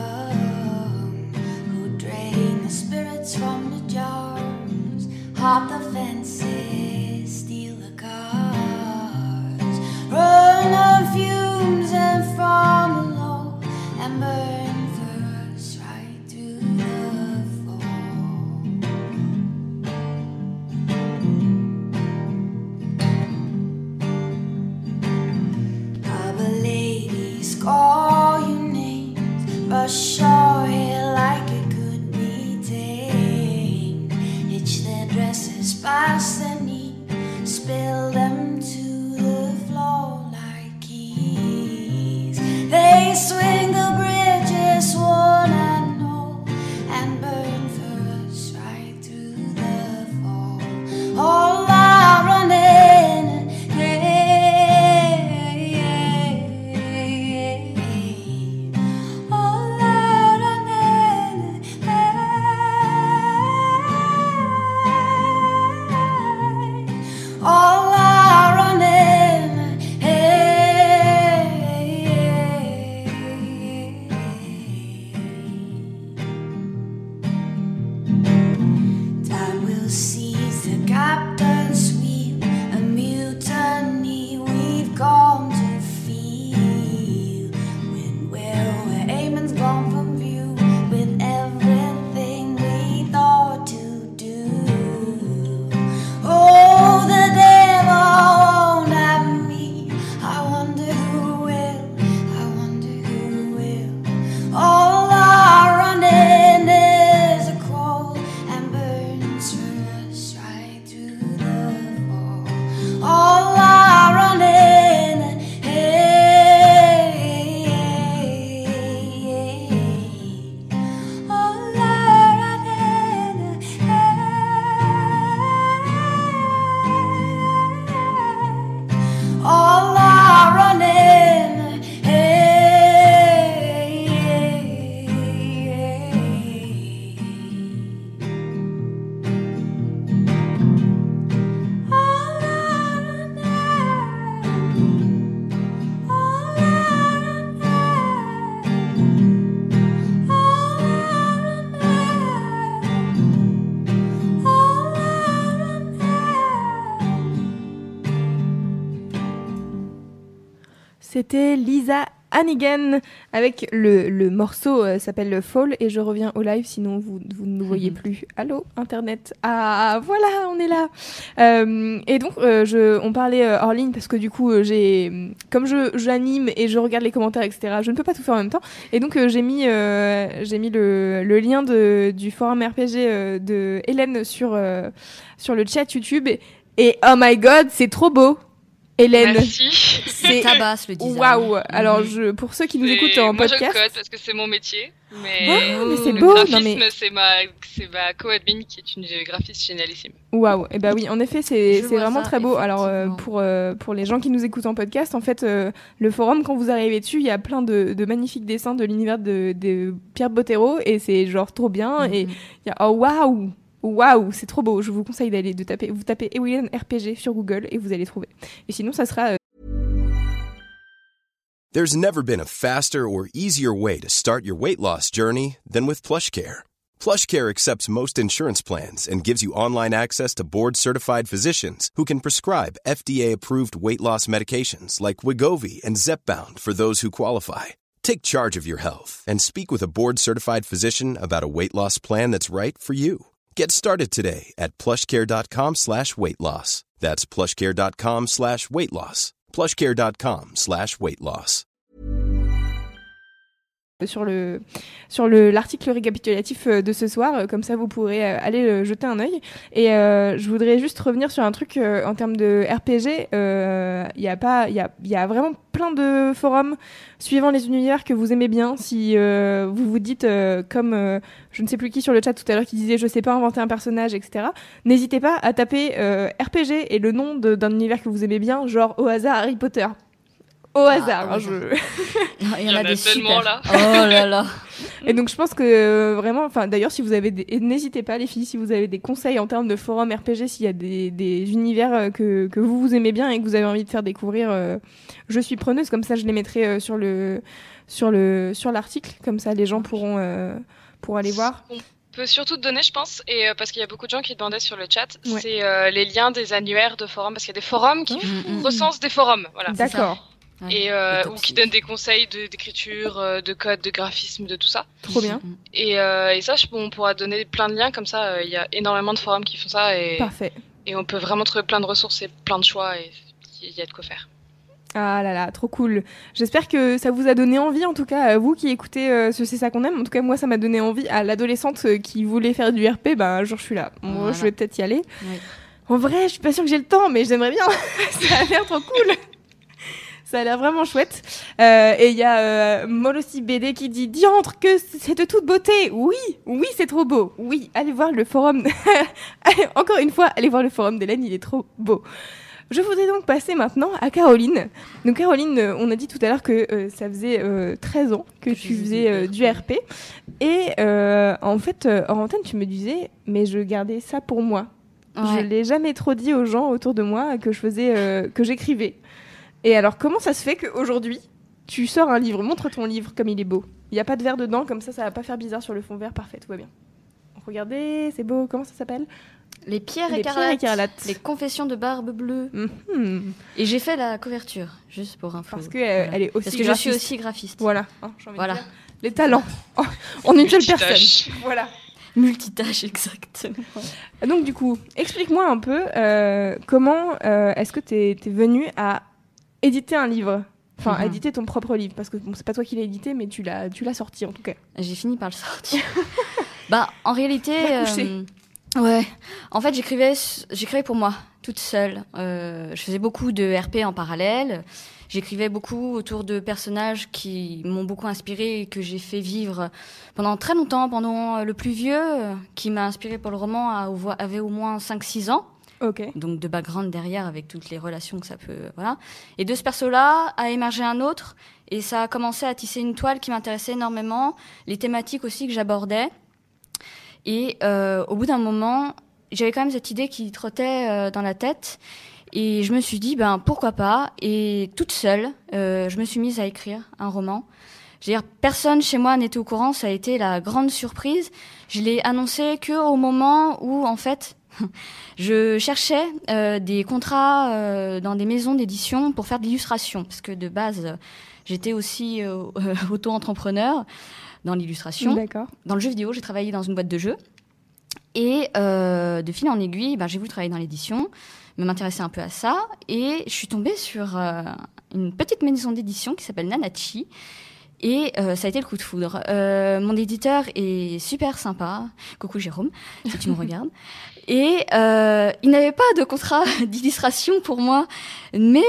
Hop the ashore here like a good meeting. Hitch their dresses past their knee, spill them to the floor like keys. They swing the bridges one and all and burn for us right through the fall. All are running, all are running, all are running, time will seize the captain's wheel, a mutiny we've come to feel. When where aiming's gone from view, with everything we thought to do. Oh, the devil won't have me. I wonder who will, I wonder who will. All are running is a crawl and burns for us right through the fall. All are running, all are running, all are running, all are C'était Lisa Hannigan avec le morceau s'appelle Fall et je reviens au live sinon vous ne nous voyez plus. Allô internet. Ah voilà on est là. Et donc on parlait hors ligne parce que du coup comme j'anime et je regarde les commentaires etc. Je ne peux pas tout faire en même temps et donc j'ai mis le lien du forum RPG de Hélène sur le chat YouTube et oh my god c'est trop beau. Hélène, merci. C'est tabasse le design. Waouh. Alors pour ceux qui nous écoutent en moi, podcast, je code parce que c'est mon métier. Mais, mais c'est le beau. graphisme, Non, mais... c'est ma co-admin qui est une graphiste génialissime. Waouh. Et bah oui, en effet, c'est vraiment ça, très beau. Alors pour les gens qui nous écoutent en podcast, en fait, le forum quand vous arrivez dessus, il y a plein de magnifiques dessins de l'univers de Pierre Bottero et c'est genre trop bien. Et il y a oh waouh. Waouh, c'est trop beau. Je vous conseille vous tapez Ewilen RPG sur Google et vous allez trouver. Et sinon, ça sera There's never been a faster or easier way to start your weight loss journey than with PlushCare. PlushCare accepts most insurance plans and gives you online access to board-certified physicians who can prescribe FDA-approved weight loss medications like Wegovy and Zepbound for those who qualify. Take charge of your health and speak with a board-certified physician about a weight loss plan that's right for you. Get started today at plushcare.com/weightloss. That's plushcare.com/weightloss. plushcare.com/weightloss. Sur l'article récapitulatif de ce soir, comme ça vous pourrez aller jeter un œil. Et je voudrais juste revenir sur un truc en termes de RPG. Il y a vraiment plein de forums suivant les univers que vous aimez bien. Si vous vous dites comme je ne sais plus qui sur le chat tout à l'heure qui disait je sais pas inventer un personnage, etc. N'hésitez pas à taper RPG et le nom d'un univers que vous aimez bien, genre au hasard Harry Potter. Au hasard, non, il y en a des tellement super. Là. Oh là là. Et donc je pense que vraiment, enfin d'ailleurs si vous avez n'hésitez pas les filles si vous avez des conseils en termes de forum RPG, s'il y a des univers que vous aimez bien et que vous avez envie de faire découvrir, je suis preneuse. Comme ça je les mettrai sur l'article, comme ça les gens pourront aller voir. On peut surtout te donner, je pense, et parce qu'il y a beaucoup de gens qui demandaient sur le chat, Ouais. c'est les liens des annuaires de forums, parce qu'il y a des forums qui recensent des forums, voilà. D'accord. Et ou qui donnent des conseils d'écriture, de code, de graphisme, de tout ça. Trop bien. Et ça, on pourra donner plein de liens comme ça. Il y a énormément de forums qui font ça Parfait. et on peut vraiment trouver plein de ressources et plein de choix et il y a de quoi faire. Ah là là, trop cool. J'espère que ça vous a donné envie, en tout cas, vous qui écoutez ce C'est ça qu'on aime. En tout cas, moi, ça m'a donné envie. À l'adolescente qui voulait faire du RP, ben, genre, je suis là. Moi, Voilà. je vais peut-être y aller. Oui. En vrai, je suis pas sûre que j'ai le temps, mais j'aimerais bien. Ça a l'air trop cool. Ça a l'air vraiment chouette. Et il y a Molossi BD qui dit « Diantre, que c'est de toute beauté !» Oui, c'est trop beau. Oui, allez voir le forum. Allez, encore une fois, allez voir le forum d'Hélène, il est trop beau. Je voudrais donc passer maintenant à Caroline. Donc Caroline, on a dit tout à l'heure que ça faisait 13 ans que tu faisais du RP. Et en fait, hors antenne, tu me disais « Mais je gardais ça pour moi. Ouais. Je l'ai jamais trop dit aux gens autour de moi que je faisais, que j'écrivais. » Et alors, comment ça se fait qu'aujourd'hui, tu sors un livre, montre ton livre comme il est beau. Il n'y a pas de verre dedans, comme ça va pas faire bizarre sur le fond vert, parfait, tout va bien. Regardez, c'est beau, comment ça s'appelle ? Les pierres Les écarlates. pierres écarlates. Les confessions de Barbe Bleue. Mhm. Et j'ai fait la couverture, juste pour info. Parce qu'elle elle est aussi Parce que graphiste. je suis aussi graphiste. Voilà, hein, j'ai envie de Voilà. dire. Les talents, en une seule Multitâche. personne. Voilà. Multitâche, exactement. Donc du coup, explique-moi un peu comment est-ce que t'es venue à éditer un livre, enfin à éditer ton propre livre, parce que bon, c'est pas toi qui l'as édité, mais tu l'as sorti en tout cas. J'ai fini par le sortir. En réalité, Va coucher. ouais. En fait, j'écrivais pour moi, toute seule. Je faisais beaucoup de RP en parallèle. J'écrivais beaucoup autour de personnages qui m'ont beaucoup inspirée et que j'ai fait vivre pendant très longtemps. Pendant le plus vieux, qui m'a inspiré pour le roman, avait au moins 5-6 ans. Ok. Donc de background derrière avec toutes les relations que ça peut... Voilà. Et de ce perso-là a émergé un autre. Et ça a commencé à tisser une toile qui m'intéressait énormément. Les thématiques aussi que j'abordais. Et au bout d'un moment, j'avais quand même cette idée qui trottait dans la tête. Et je me suis dit, pourquoi pas. Et toute seule, je me suis mise à écrire un roman. Je veux dire, personne chez moi n'était au courant. Ça a été la grande surprise. Je l'ai annoncé qu'au moment où, en fait, je cherchais des contrats dans des maisons d'édition pour faire de l'illustration. Parce que de base, j'étais aussi auto-entrepreneur dans l'illustration. D'accord. Dans le jeu vidéo, j'ai travaillé dans une boîte de jeux. Et de fil en aiguille, j'ai voulu travailler dans l'édition, me m'intéresser un peu à ça. Et je suis tombée sur une petite maison d'édition qui s'appelle Nanachi. Et ça a été le coup de foudre. Mon éditeur est super sympa. Coucou Jérôme, si tu me regardes. Et il n'avait pas de contrat d'illustration pour moi. Mais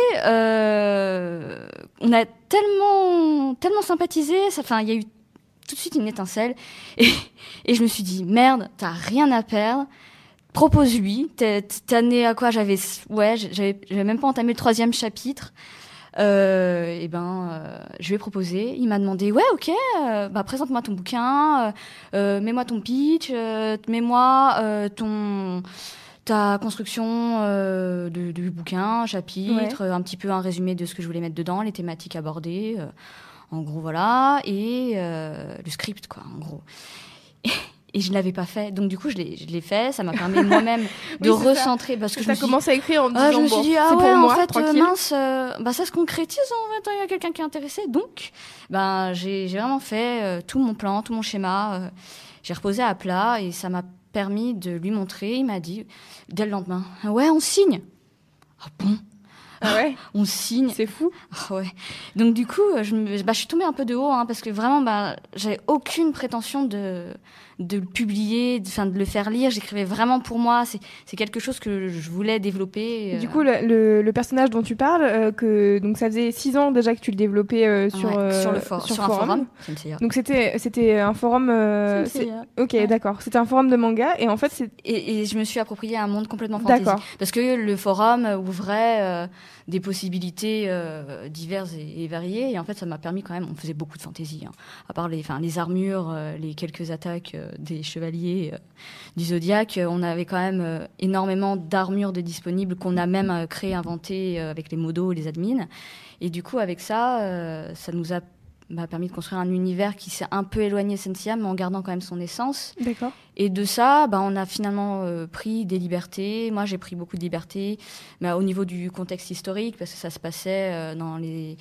on a tellement sympathisé. Il y a eu tout de suite une étincelle. Et je me suis dit, merde, t'as rien à perdre. Propose-lui. T'es né à quoi? J'avais même pas entamé le 3e chapitre. Je lui ai proposé. Il m'a demandé, ouais, ok, présente-moi ton bouquin, mets-moi ton pitch, mets-moi ta construction du bouquin, chapitre, un petit peu un résumé de ce que je voulais mettre dedans, les thématiques abordées, en gros, voilà, et le script, quoi, en gros. Et je ne l'avais pas fait. Donc, du coup, je l'ai fait. Ça m'a permis moi-même de recentrer. Parce que tu as commencé à écrire en disant, je me suis dit, c'est pour moi, en fait, tranquille. mince, ça se concrétise. En fait, il y a quelqu'un qui est intéressé. Donc, j'ai vraiment fait tout mon plan, tout mon schéma. J'ai reposé à plat et ça m'a permis de lui montrer. Il m'a dit, dès le lendemain, ouais, on signe. Ah bon? Ah ouais? On signe. C'est fou. Ah ouais. Donc du coup, je suis tombée un peu de haut, parce que vraiment, j'avais aucune prétention de le publier, de le faire lire. J'écrivais vraiment pour moi. C'est quelque chose que je voulais développer. Du coup, le personnage dont tu parles, donc ça faisait 6 ans déjà que tu le développais sur un forum. Donc c'était un forum. Ok, Ouais. D'accord. C'était un forum de manga et en fait et je me suis approprié un monde complètement fantasy. D'accord. Parce que le forum ouvrait des possibilités diverses et variées. Et en fait, ça m'a permis quand même... On faisait beaucoup de fantasy. À part les armures, les quelques attaques des chevaliers du Zodiaque, on avait quand même énormément d'armures de disponibles qu'on a même créé, inventées avec les modos, les admins. Et du coup, avec ça, ça nous a permis de construire un univers qui s'est un peu éloigné de Sensia, mais en gardant quand même son essence. D'accord. Et de ça, on a finalement pris des libertés. Moi, j'ai pris beaucoup de libertés, mais au niveau du contexte historique, parce que ça se passait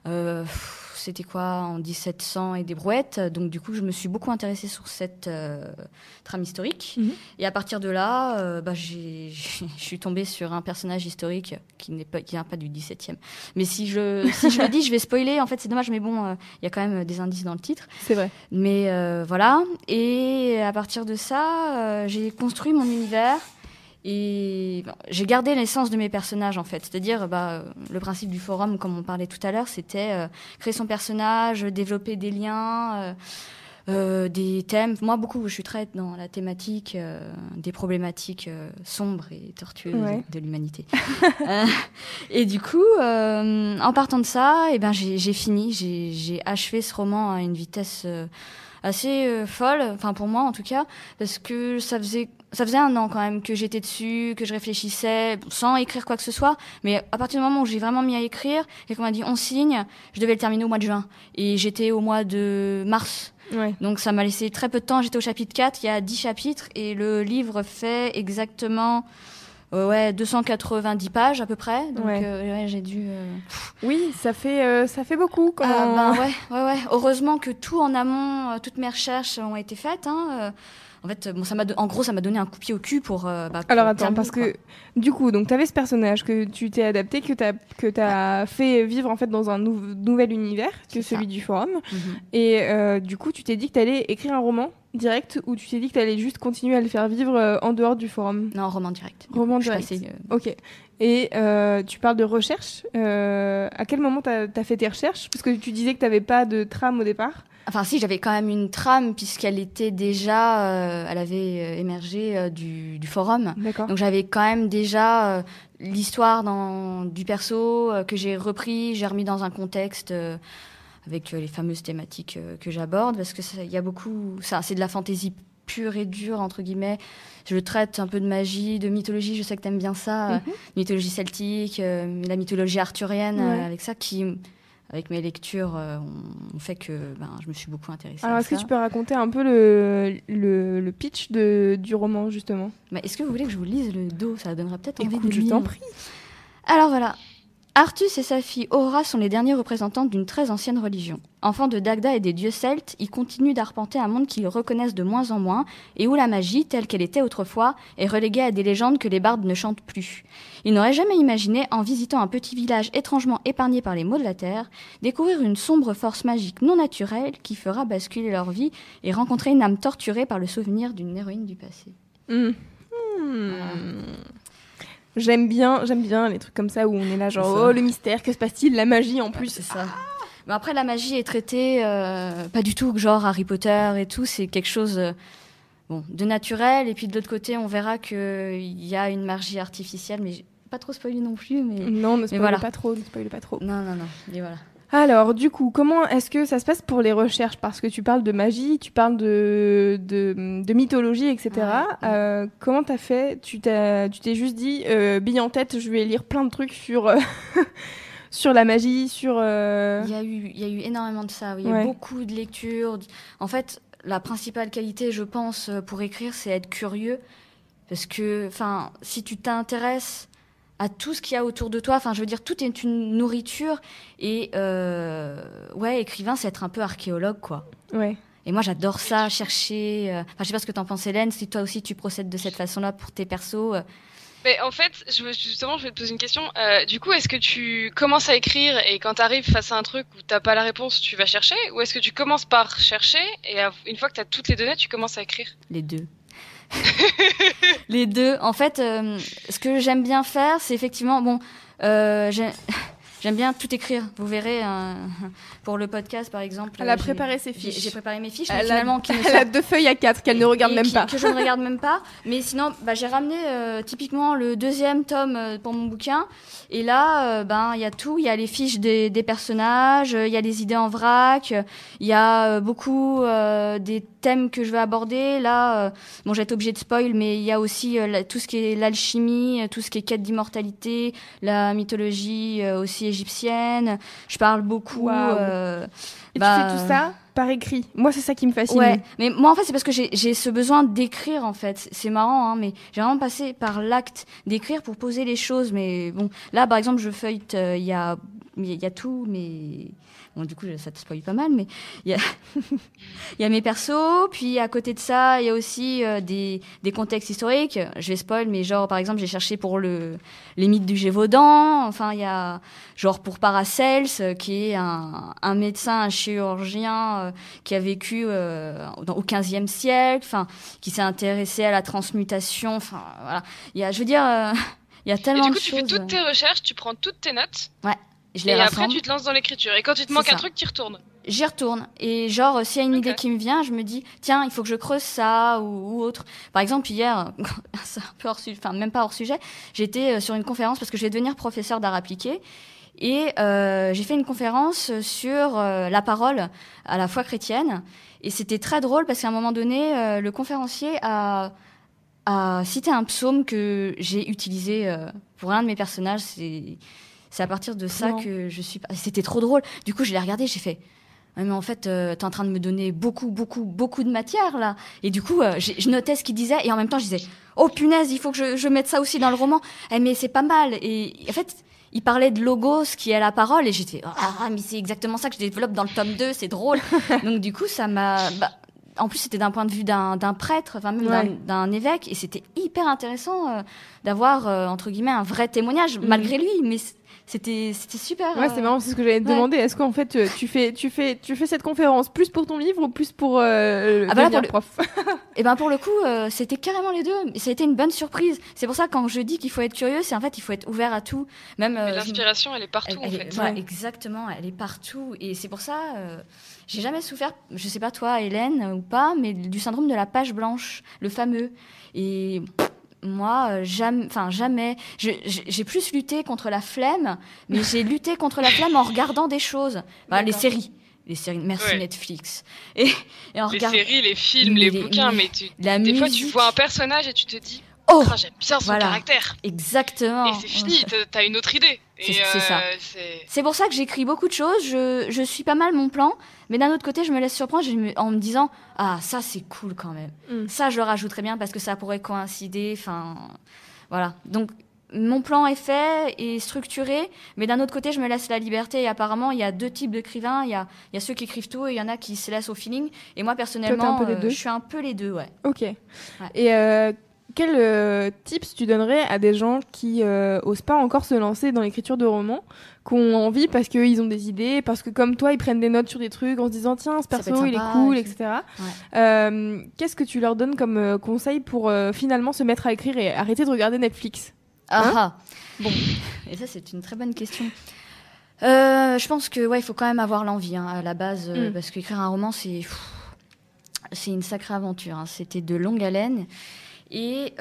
C'était quoi, en 1700 et des brouettes. Donc, du coup, je me suis beaucoup intéressée sur cette trame historique. Et à partir de là, je suis tombée sur un personnage historique qui vient pas du 17e. Mais si je le dis, je vais spoiler. En fait, c'est dommage, mais bon, il y a quand même des indices dans le titre. C'est vrai. Mais voilà. Et à partir de ça, j'ai construit mon univers. Et j'ai gardé l'essence de mes personnages, en fait. C'est-à-dire, le principe du forum, comme on parlait tout à l'heure, c'était créer son personnage, développer des liens, des thèmes. Moi, beaucoup, je suis très dans la thématique des problématiques sombres et tortueuses de l'humanité. Et du coup, en partant de ça, j'ai fini. J'ai achevé ce roman à une vitesse assez folle, enfin pour moi en tout cas, parce que ça faisait 1 an quand même que j'étais dessus, que je réfléchissais, sans écrire quoi que ce soit. Mais à partir du moment où j'ai vraiment mis à écrire et qu'on m'a dit on signe, je devais le terminer au mois de juin. Et j'étais au mois de mars. Ouais. Donc ça m'a laissé très peu de temps. J'étais au chapitre 4, il y a 10 chapitres et le livre fait exactement 290 pages à peu près. Donc j'ai dû... Oui, ça fait beaucoup. Ouais. Heureusement que tout en amont, toutes mes recherches ont été faites. En fait, en gros, ça m'a donné un coup de pied au cul pour... Alors attends, parce que du coup, donc t'avais ce personnage que tu t'es adapté, que t'as fait vivre en fait dans un nouvel univers que celui du forum. Et du coup, tu t'es dit que t'allais écrire un roman direct ou tu t'es dit que t'allais juste continuer à le faire vivre en dehors du forum? Non, roman direct. Roman direct. Ok. Et tu parles de recherche. À quel moment t'as fait tes recherches? Parce que tu disais que t'avais pas de trame au départ. Enfin, si, j'avais quand même une trame, puisqu'elle était déjà... elle avait émergé du forum. D'accord. Donc, j'avais quand même déjà l'histoire du perso que j'ai repris, j'ai remis dans un contexte avec les fameuses thématiques que j'aborde, parce que il y a beaucoup... Ça, c'est de la fantaisie pure et dure, entre guillemets. Je traite un peu de magie, de mythologie, je sais que t'aimes bien ça. Mythologie celtique, la mythologie arthurienne, avec ça qui... Avec mes lectures, on fait que je me suis beaucoup intéressée à ça. Alors, est-ce que tu peux raconter un peu le pitch du roman, justement? Est-ce que vous voulez que je vous lise le dos? Ça donnera peut-être envie de lire. Je t'en prie. Alors voilà. Artus et sa fille Aura sont les derniers représentants d'une très ancienne religion. Enfants de Dagda et des dieux celtes, ils continuent d'arpenter un monde qu'ils reconnaissent de moins en moins et où la magie, telle qu'elle était autrefois, est reléguée à des légendes que les bardes ne chantent plus. Ils n'auraient jamais imaginé, en visitant un petit village étrangement épargné par les maux de la terre, découvrir une sombre force magique non naturelle qui fera basculer leur vie et rencontrer une âme torturée par le souvenir d'une héroïne du passé. Voilà. J'aime bien les trucs comme ça où on est là genre le mystère, que se passe-t-il, la magie en plus. C'est ça. Mais après la magie est traitée pas du tout genre Harry Potter et tout, c'est quelque chose de naturel et puis de l'autre côté on verra qu'il y a une magie artificielle, mais pas trop spoiler non plus. Non, ne spoile pas trop. Non, et voilà. Alors, du coup, comment est-ce que ça se passe pour les recherches? Parce que tu parles de magie, tu parles de mythologie, etc. Comment t'as fait? Tu t'es juste dit, bille en tête, je vais lire plein de trucs sur, sur la magie, sur... Il y a eu énormément de ça, oui. Il y a beaucoup de lectures. En fait, la principale qualité, je pense, pour écrire, c'est être curieux. Parce que, si tu t'intéresses à tout ce qu'il y a autour de toi. Enfin, je veux dire, tout est une nourriture. Et, écrivain, c'est être un peu archéologue, quoi. Ouais. Et moi, j'adore ça, chercher... je sais pas ce que t'en penses, Hélène, si toi aussi, tu procèdes de cette façon-là pour tes persos. Mais en fait, je vais te poser une question. Du coup, est-ce que tu commences à écrire et quand t'arrives face à un truc où t'as pas la réponse, tu vas chercher? Ou est-ce que tu commences par chercher et une fois que t'as toutes les données, tu commences à écrire? Les deux. Les deux. En fait, ce que j'aime bien faire, c'est effectivement... J'aime bien tout écrire. Vous verrez, pour le podcast, par exemple... Elle a préparé ses fiches. J'ai préparé mes fiches, mais elle finalement... a 2 feuilles A4 qu'elle ne regarde même pas. Que je ne regarde même pas. Mais sinon, j'ai ramené typiquement le 2e tome pour mon bouquin. Et là, il y a tout. Il y a les fiches des personnages, il y a les idées en vrac, il y a beaucoup des thèmes que je vais aborder. Là, j'ai été obligée de spoil, mais il y a aussi tout ce qui est l'alchimie, tout ce qui est quête d'immortalité, la mythologie aussi égyptienne. Je parle beaucoup. Et tu fais tout ça par écrit. Moi, c'est ça qui me fascine. Ouais, mais moi, en fait, c'est parce que j'ai ce besoin d'écrire, en fait. C'est marrant, hein, mais j'ai vraiment passé par l'acte d'écrire pour poser les choses. Mais bon, là, par exemple, je feuillete il y a il y a tout, mais bon, du coup, ça te spoil pas mal, mais il y a, il y a mes persos, puis à côté de ça, il y a aussi des contextes historiques. Je vais spoil, mais genre, par exemple, j'ai cherché pour les mythes du Gévaudan. Enfin, il y a, genre, pour Paracels, qui est un médecin, un chirurgien qui a vécu au XVe siècle, enfin, qui s'est intéressé à la transmutation. Enfin, voilà. Je veux dire, il y a tellement de choses. Et du coup, tu fais toutes tes recherches, tu prends toutes tes notes. Ouais. Je les et rassemble. Après, tu te lances dans l'écriture. Et quand il te manque un truc, tu y retournes. J'y retourne. Et genre, s'il y a une idée qui me vient, je me dis, tiens, il faut que je creuse ça ou autre. Par exemple, hier, c'est un peu hors sujet, enfin, même pas hors sujet, j'étais sur une conférence parce que je vais devenir professeur d'art appliqué. Et j'ai fait une conférence sur la parole à la foi chrétienne. Et c'était très drôle parce qu'à un moment donné, le conférencier a cité un psaume que j'ai utilisé pour un de mes personnages. C'est à partir de ça que je suis... C'était trop drôle. Du coup, je l'ai regardé, j'ai fait... Mais en fait, t'es en train de me donner beaucoup de matière, là. Et du coup, je notais ce qu'il disait, et en même temps, je disais, oh punaise, il faut que je mette ça aussi dans le roman. Mais c'est pas mal. Et en fait, il parlait de logos, qui est la parole, et j'étais, mais c'est exactement ça que je développe dans le tome 2, c'est drôle. Donc du coup, ça m'a... en plus, c'était d'un point de vue d'un prêtre, enfin même d'un évêque, et c'était hyper intéressant d'avoir, entre guillemets, un vrai témoignage, malgré lui, mais... C'était super. Ouais, c'est marrant, c'est ce que j'allais te demander. Est-ce qu'en fait, tu fais cette conférence plus pour ton livre ou plus pour devenir prof? Et ben pour le coup, c'était carrément les deux. Ça a été une bonne surprise. C'est pour ça quand je dis qu'il faut être curieux, c'est en fait il faut être ouvert à tout. Même l'inspiration, elle est partout en fait. Ouais, exactement, elle est partout. Et c'est pour ça, j'ai jamais souffert. Je sais pas toi, Hélène ou pas, mais du syndrome de la page blanche, le fameux. Et moi, jamais. J'ai plus lutté contre la flemme, mais j'ai lutté contre la flemme en regardant des choses. Les séries. Merci Netflix. Et en séries, les films, les bouquins, mais des fois tu vois un personnage et tu te dis, j'aime bien son caractère. Exactement. Et c'est fini, t'as une autre idée. C'est ça. C'est pour ça que j'écris beaucoup de choses. Je suis pas mal mon plan, mais d'un autre côté, je me laisse surprendre en me disant, ça c'est cool quand même. Ça je le rajouterais bien parce que ça pourrait coïncider. Enfin, voilà. Donc mon plan est fait et structuré, mais d'un autre côté, je me laisse la liberté. Et apparemment, il y a deux types d'écrivains. Il y a ceux qui écrivent tout et il y en a qui se laissent au feeling. Et moi, personnellement, je suis un peu les deux, ouais. Ok. Ouais. Et quels tips tu donnerais à des gens qui osent pas encore se lancer dans l'écriture de romans, qui ont envie parce qu'ils ont des idées, parce que comme toi, ils prennent des notes sur des trucs en se disant tiens, ce perso, il est cool, etc. Ouais. Qu'est-ce que tu leur donnes comme conseil pour finalement se mettre à écrire et arrêter de regarder Netflix? Bon, et ça c'est une très bonne question. Je pense que il faut quand même avoir l'envie à la base, parce qu'écrire un roman c'est une sacrée aventure. C'était de longue haleine et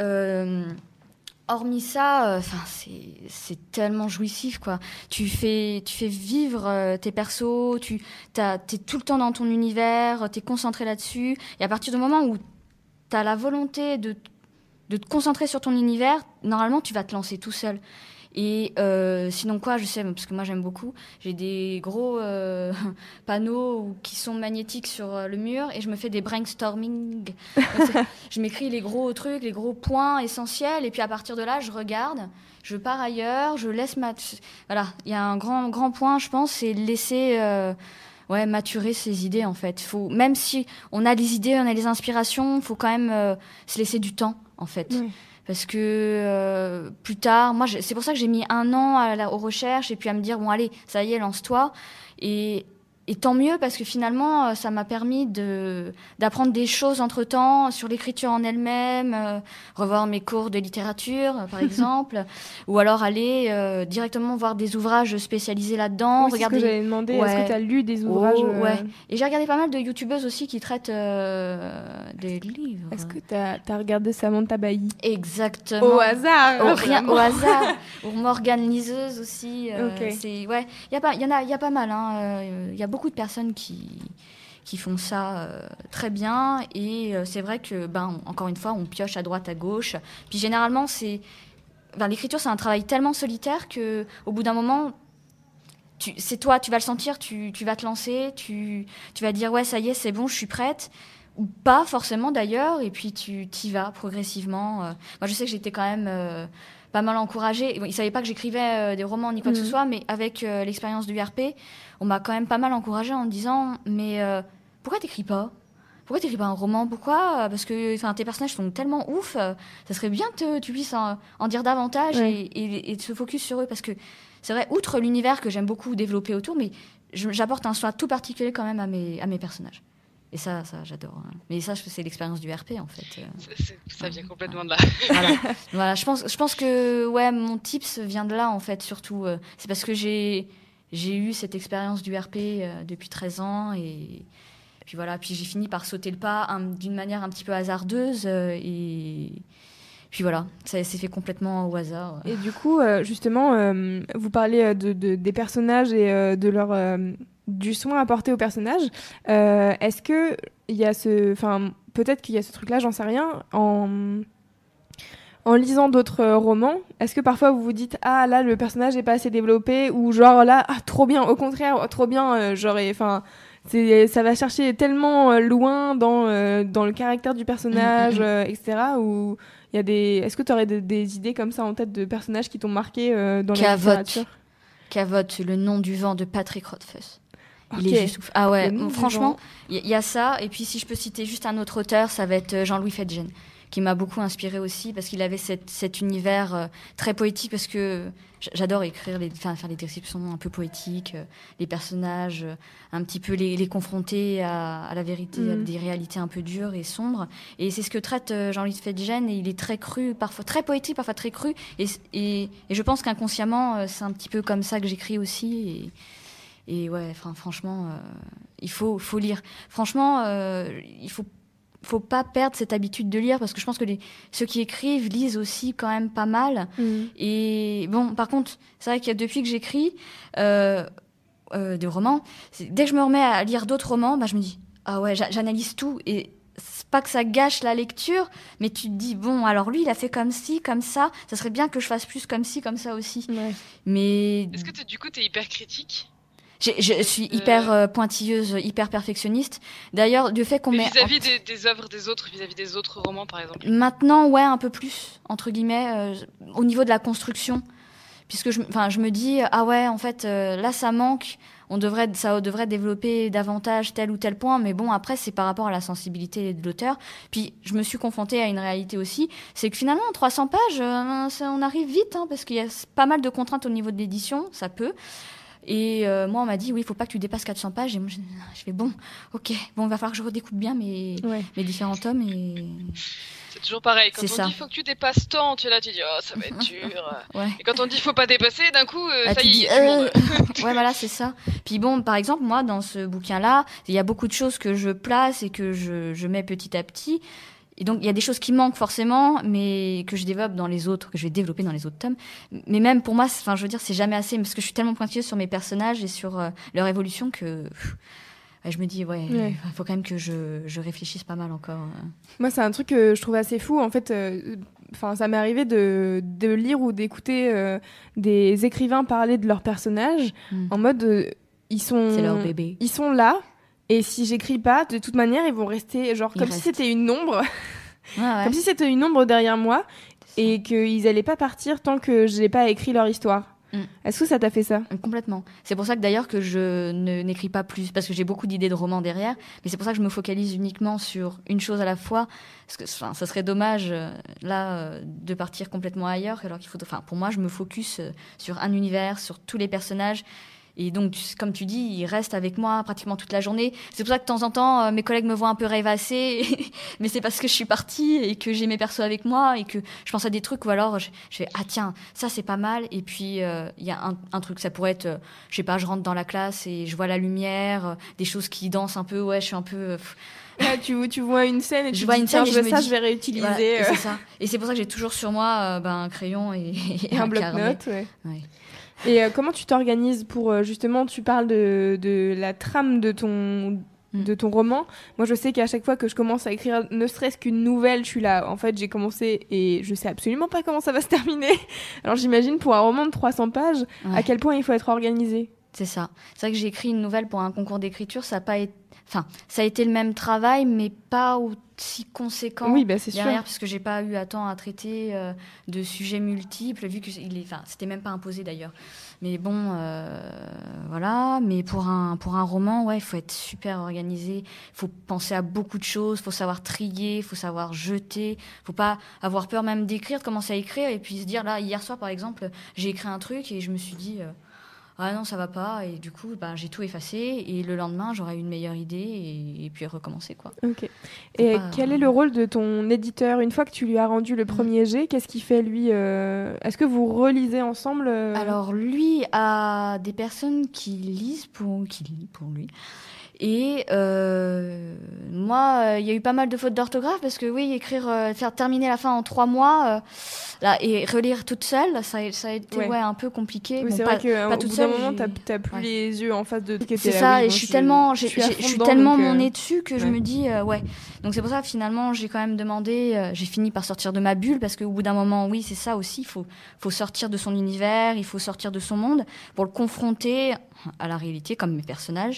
hormis ça, c'est tellement jouissif quoi. Tu fais vivre tes persos, t'es tout le temps dans ton univers, t'es concentré là-dessus. Et à partir du moment où t'as la volonté de te concentrer sur ton univers, normalement, tu vas te lancer tout seul. Et sinon quoi, je sais, parce que moi j'aime beaucoup, j'ai des gros panneaux qui sont magnétiques sur le mur et je me fais des brainstorming. Je m'écris les gros trucs, les gros points essentiels et puis à partir de là, je regarde, je pars ailleurs, je laisse Voilà, il y a un grand point, je pense, c'est laisser... maturer ses idées en fait. Même si on a des idées, on a des inspirations, faut quand même se laisser du temps en fait. Parce que plus tard, moi c'est pour ça que j'ai mis 1 an aux recherches et puis à me dire bon allez, ça y est, lance-toi. Et tant mieux parce que finalement ça m'a permis d'apprendre des choses entre-temps sur l'écriture en elle-même, revoir mes cours de littérature par exemple, ou alors aller directement voir des ouvrages spécialisés là-dedans. C'est ce que j'allais demander, est-ce que tu as lu des ouvrages Et j'ai regardé pas mal de youtubeuses aussi qui traitent des livres. Est-ce que tu as regardé Samantha Bailly? Au hasard. Au hasard. Ou Morgane Liseuse aussi. Il y a pas mal. Il y a beaucoup de personnes qui font ça très bien et c'est vrai que encore une fois on pioche à droite à gauche, puis généralement l'écriture c'est un travail tellement solitaire que au bout d'un moment c'est toi, tu vas le sentir, tu vas te lancer, tu vas dire ouais ça y est c'est bon, je suis prête, ou pas forcément d'ailleurs, et puis tu t'y vas progressivement. Moi je sais que j'étais quand même pas mal encouragé. Ils savaient pas que j'écrivais des romans ni quoi que ce soit, mais avec l'expérience du RP, on m'a quand même pas mal encouragé en me disant mais pourquoi t'écris pas ? Pourquoi t'écris pas un roman ? Pourquoi ? Parce que tes personnages sont tellement ouf, ça serait bien que tu puisses en dire davantage et se focus sur eux. Parce que c'est vrai, outre l'univers que j'aime beaucoup développer autour, mais j'apporte un soin tout particulier quand même à mes personnages. Et ça j'adore. Hein. Mais ça, c'est l'expérience du RP, en fait. Ça vient complètement de là. Voilà, je pense que mon tips vient de là, en fait, surtout. C'est parce que j'ai eu cette expérience du RP depuis 13 ans et puis voilà, puis j'ai fini par sauter le pas d'une manière un petit peu hasardeuse et puis voilà, ça s'est fait complètement au hasard. Et du coup, justement, vous parlez des personnages et de leur du soin apporté aux personnages. Est-ce que il y a peut-être qu'il y a ce truc-là, j'en sais rien. En lisant d'autres romans, est-ce que parfois vous vous dites ah là le personnage n'est pas assez développé ou genre là trop bien, au contraire trop bien, ça va chercher tellement loin dans le caractère du personnage, etc. Ou il y a est-ce que tu aurais des idées comme ça en tête de personnages qui t'ont marqué dans la littérature ? Cavotte, le nom du vent de Patrick Rothfuss. Il est juste ouf. Ah ouais, franchement, il y a ça. Et puis si je peux citer juste un autre auteur, ça va être Jean-Louis Fedgen, qui m'a beaucoup inspiré aussi parce qu'il avait cet univers très poétique, parce que j'adore écrire, faire les descriptions un peu poétiques, les personnages, un petit peu les confronter à la vérité, à des réalités un peu dures et sombres. Et c'est ce que traite Jean-Louis Fedgen, et il est très cru, parfois très poétique, parfois très cru. Et je pense qu'inconsciemment, c'est un petit peu comme ça que j'écris aussi. Et ouais, franchement, il faut lire. Franchement, il faut pas perdre cette habitude de lire, parce que je pense que ceux qui écrivent lisent aussi quand même pas mal. Et bon, par contre, c'est vrai que depuis que j'écris des romans, dès que je me remets à lire d'autres romans, je me dis ah ouais, j'analyse tout, et c'est pas que ça gâche la lecture, mais tu te dis bon, alors lui il a fait comme ci, comme ça serait bien que je fasse plus comme ci, comme ça aussi. Mais est-ce que du coup t'es hyper critique ? Je suis hyper pointilleuse, hyper perfectionniste. D'ailleurs, du fait qu'on met... Vis-à-vis des œuvres des autres, vis-à-vis des autres romans, par exemple. Maintenant, ouais, un peu plus, entre guillemets, au niveau de la construction. Puisque je me dis, ah ouais, en fait, là, ça manque. Ça devrait développer davantage tel ou tel point. Mais bon, après, c'est par rapport à la sensibilité de l'auteur. Puis, je me suis confrontée à une réalité aussi. C'est que finalement, 300 pages, on arrive vite, hein, parce qu'il y a pas mal de contraintes au niveau de l'édition, ça peut. Et moi, on m'a dit, oui, il ne faut pas que tu dépasses 400 pages. Et moi, je fais, bon, ok, il va falloir que je redécoupe bien mes différents tomes. Et... C'est toujours pareil. Quand dit, il faut que tu dépasses tant, tu es là, tu dis, oh, ça va être dur. Et quand on dit, il ne faut pas dépasser, d'un coup, ça y est, ouais, voilà, c'est ça. Puis bon, par exemple, moi, dans ce bouquin-là, il y a beaucoup de choses que je place et que je mets petit à petit. Et donc, il y a des choses qui manquent forcément, mais que je développe dans les autres, que je vais développer dans les autres tomes. Mais même pour moi, je veux dire, c'est jamais assez, parce que je suis tellement pointilleuse sur mes personnages et sur leur évolution que je me dis, il faut quand même que je réfléchisse pas mal encore. Moi, c'est un truc que je trouve assez fou. En fait, ça m'est arrivé de lire ou d'écouter des écrivains parler de leurs personnages en mode, c'est leur bébé. Ils sont là. Et si j'écris pas, de toute manière, ils vont rester comme si c'était une ombre. Comme si c'était une ombre derrière moi. Et qu'ils allaient pas partir tant que j'ai pas écrit leur histoire. Est-ce que ça t'a fait ça ? Complètement. C'est pour ça que d'ailleurs que je n'écris pas plus, parce que j'ai beaucoup d'idées de romans derrière. Mais c'est pour ça que je me focalise uniquement sur une chose à la fois. Parce que ça serait dommage, de partir complètement ailleurs. Alors qu'il faut, pour moi, je me focus sur un univers, sur tous les personnages. Et donc, comme tu dis, ils restent avec moi pratiquement toute la journée. C'est pour ça que de temps en temps, mes collègues me voient un peu rêvasser, mais c'est parce que je suis partie et que j'ai mes persos avec moi et que je pense à des trucs où alors je fais « Ah tiens, ça c'est pas mal ». Et puis, il y a un truc, ça pourrait être, je sais pas, je rentre dans la classe et je vois la lumière, des choses qui dansent un peu, je suis un peu... Là, tu vois une scène et tu vois une scène et je vais réutiliser. Ouais, c'est ça. Et c'est pour ça que j'ai toujours sur moi un crayon et un bloc-notes. Ouais. Et comment tu t'organises pour justement, tu parles de la trame de ton roman. Moi, je sais qu'à chaque fois que je commence à écrire ne serait-ce qu'une nouvelle, je suis là. En fait, j'ai commencé et je sais absolument pas comment ça va se terminer. Alors, j'imagine pour un roman de 300 pages, à quel point il faut être organisé. C'est ça. C'est vrai que j'ai écrit une nouvelle pour un concours d'écriture. Ça Enfin, ça a été le même travail, mais pas aussi conséquent Oui, bah, c'est sûr. derrière, parce que j'ai pas eu à temps à traiter de sujets multiples, vu que c'était même pas imposé d'ailleurs. Mais bon, voilà. Mais pour un roman, ouais, il faut être super organisé. Il faut penser à beaucoup de choses. Il faut savoir trier. Il faut savoir jeter. Il faut pas avoir peur même d'écrire, de commencer à écrire et puis se dire là, hier soir par exemple, j'ai écrit un truc et je me suis dit ah non, ça va pas, et du coup j'ai tout effacé et le lendemain j'aurais eu une meilleure idée et puis recommencer quoi. Ok. Et quel est le rôle de ton éditeur une fois que tu lui as rendu le premier jet? Qu'est-ce qu'il fait lui? Est-ce que vous relisez ensemble? Alors lui a des personnes qui lisent pour lui. Et moi, il y a eu pas mal de fautes d'orthographe parce que oui, faire terminer la fin en 3 mois là, et relire toute seule, ça a été un peu compliqué. Oui, bon, c'est pas, vrai qu'au pas bout toute d'un seule, moment, t'as plus les yeux en face de toi. C'est ça, et je suis tellement mon nez dessus que je ouais. me dis ouais. Donc c'est pour ça que finalement j'ai quand même demandé, j'ai fini par sortir de ma bulle parce qu'au bout d'un moment, oui, c'est ça aussi, il faut sortir de son univers, il faut sortir de son monde pour le confronter à la réalité comme mes personnages.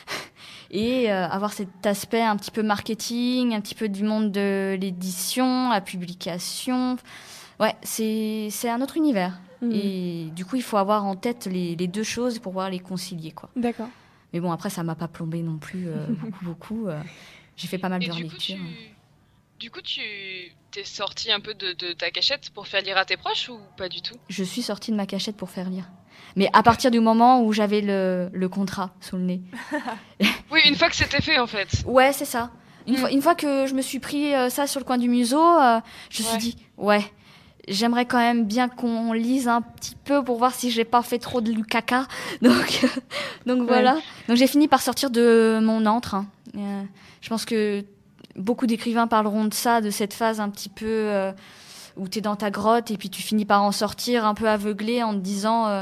Et avoir cet aspect un petit peu marketing, un petit peu du monde de l'édition, la publication. Ouais, c'est un autre univers. Et du coup, il faut avoir en tête les deux choses pour pouvoir les concilier, quoi. D'accord. Mais bon, après, ça m'a pas plombé non plus beaucoup. J'ai fait pas mal de relectures. Du coup, tu t'es sortie un peu de ta cachette pour faire lire à tes proches ou pas du tout? Je suis sortie de ma cachette pour faire lire. Mais à partir du moment où j'avais le contrat sous le nez. Oui, une fois que c'était fait, en fait. Ouais, c'est ça. Une fois que je me suis pris ça sur le coin du museau, je me suis dit, j'aimerais quand même bien qu'on lise un petit peu pour voir si j'ai pas fait trop de caca. Donc voilà. Donc j'ai fini par sortir de mon antre. Je pense que beaucoup d'écrivains parleront de ça, de cette phase un petit peu où t'es dans ta grotte et puis tu finis par en sortir un peu aveuglé en te disant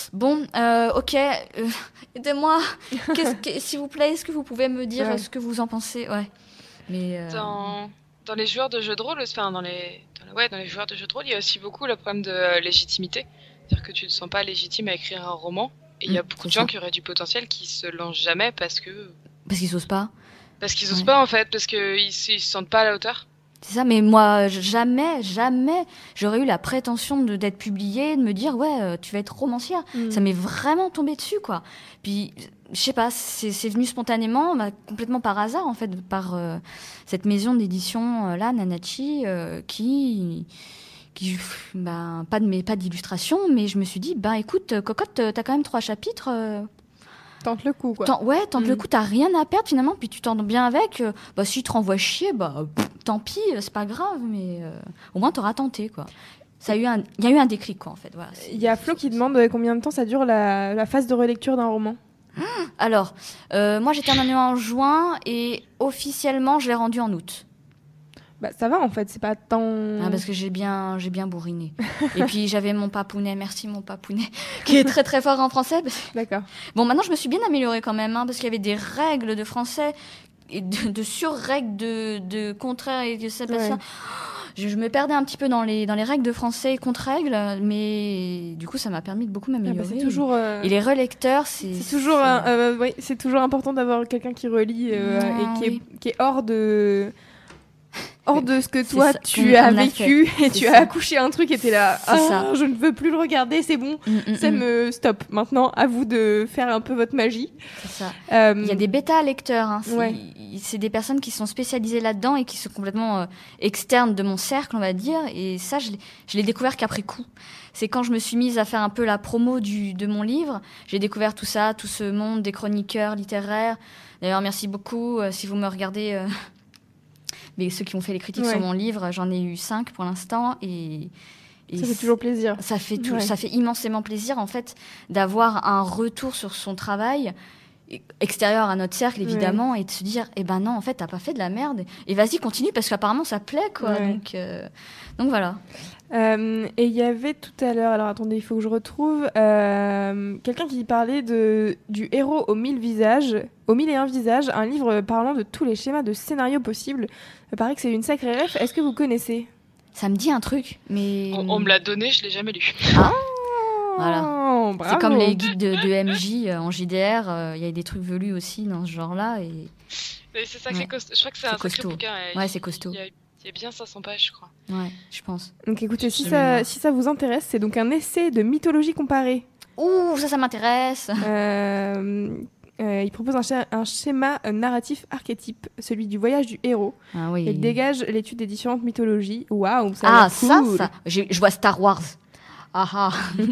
ok, aidez-moi, s'il vous plaît, est-ce que vous pouvez me dire ce que vous en pensez? Mais dans les joueurs de jeux de rôle, enfin dans les joueurs de jeux de rôle, il y a aussi beaucoup le problème de légitimité, c'est-à-dire que tu ne te sens pas légitime à écrire un roman, et il y a beaucoup de gens qui auraient du potentiel qui se lancent jamais parce qu'ils osent pas. Parce qu'ils osent pas en fait, parce qu'ils se sentent pas à la hauteur. C'est ça, mais moi, jamais, j'aurais eu la prétention d'être publiée, de me dire, tu vas être romancière. Ça m'est vraiment tombé dessus, quoi. Puis, je sais pas, c'est venu spontanément, complètement par hasard, en fait, par cette maison d'édition, là, Nanachi, qui pas d'illustration, mais je me suis dit, écoute, cocotte, t'as quand même 3 chapitres, tente le coup, quoi. Tente le coup, t'as rien à perdre finalement, puis tu t'entends bien avec. Si tu te renvoies chier, tant pis, c'est pas grave, mais au moins t'auras tenté, quoi. Il y a eu un déclic, quoi, en fait. Voilà. Il y a Flo qui demande combien de temps ça dure la phase de relecture d'un roman. Alors, moi j'ai terminé en juin et officiellement je l'ai rendu en août. Ça va en fait, c'est pas tant... parce que j'ai bien bourriné. Et puis j'avais mon papounet, merci mon papounet, qui est très très fort en français. D'accord. Bon, maintenant je me suis bien améliorée quand même, parce qu'il y avait des règles de français, et de sur-règles de contraire et de ça. Je me perdais un petit peu dans les règles de français et contre-règles, mais du coup ça m'a permis de beaucoup m'améliorer. C'est toujours, et les relecteurs, c'est toujours important d'avoir quelqu'un qui relit et qui est hors de ce que toi tu as vécu et tu as accouché un truc et t'es là je ne veux plus le regarder, c'est bon, stop, maintenant à vous de faire un peu votre magie. C'est ça. Il y a des bêta lecteurs, c'est des personnes qui sont spécialisées là-dedans et qui sont complètement externes de mon cercle, on va dire, et ça je l'ai découvert qu'après coup. C'est quand je me suis mise à faire un peu la promo de mon livre, j'ai découvert tout ça, tout ce monde des chroniqueurs littéraires. D'ailleurs merci beaucoup si vous me regardez mais ceux qui ont fait les critiques sur mon livre, j'en ai eu 5 pour l'instant et ça fait toujours plaisir. Ça fait immensément plaisir en fait d'avoir un retour sur son travail extérieur à notre cercle évidemment et de se dire non en fait t'as pas fait de la merde et vas-y continue parce qu'apparemment ça plaît quoi. Donc voilà. Et il y avait tout à l'heure, alors attendez, il faut que je retrouve quelqu'un qui parlait du héros aux 1000 et un visages, un livre parlant de tous les schémas de scénarios possibles. Il paraît que c'est une sacrée ref. Est-ce que vous connaissez? Ça me dit un truc, mais on me l'a donné, je l'ai jamais lu. Voilà. Bravo. C'est comme les guides de MJ en JDR, il y a des trucs velus aussi dans ce genre-là et Mais c'est ça que Ouais. c'est costaud. Je crois que c'est un sacré costaud. bouquin. Ouais, c'est costaud. Il y a bien 500 pages, je crois. Ouais, je pense. Donc écoutez, si De ça, mémoire. si ça vous intéresse, c'est donc un essai de mythologie comparée. Ouh, ça m'intéresse. Il propose un schéma narratif archétype, celui du voyage du héros. Ah oui. Il dégage l'étude des différentes mythologies. Waouh, ça a Ah, l'air cool. ça. Je vois Star Wars. Ah ah.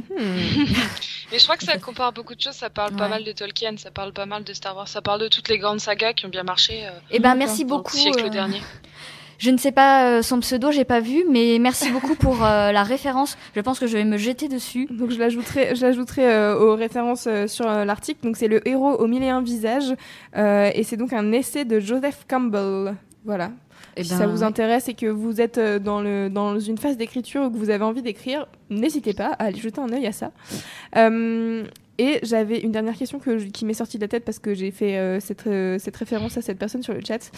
Mais je crois que ça compare beaucoup de choses. Ça parle pas Ouais. mal de Tolkien, ça parle pas mal de Star Wars, ça parle de toutes les grandes sagas qui ont bien marché Eh ben, merci dans beaucoup. le siècle dernier. Je ne sais pas son pseudo, j'ai pas vu, mais merci beaucoup pour la référence. Je pense que je vais me jeter dessus. Donc je l'ajouterai aux références sur l'article. Donc c'est le héros aux 1001 visages et c'est donc un essai de Joseph Campbell. Voilà. Eh Si ben, ça vous intéresse et que vous êtes dans une phase d'écriture ou que vous avez envie d'écrire, n'hésitez pas à aller jeter un œil à ça. Et j'avais une dernière question qui m'est sortie de la tête parce que j'ai fait cette référence à cette personne sur le chat.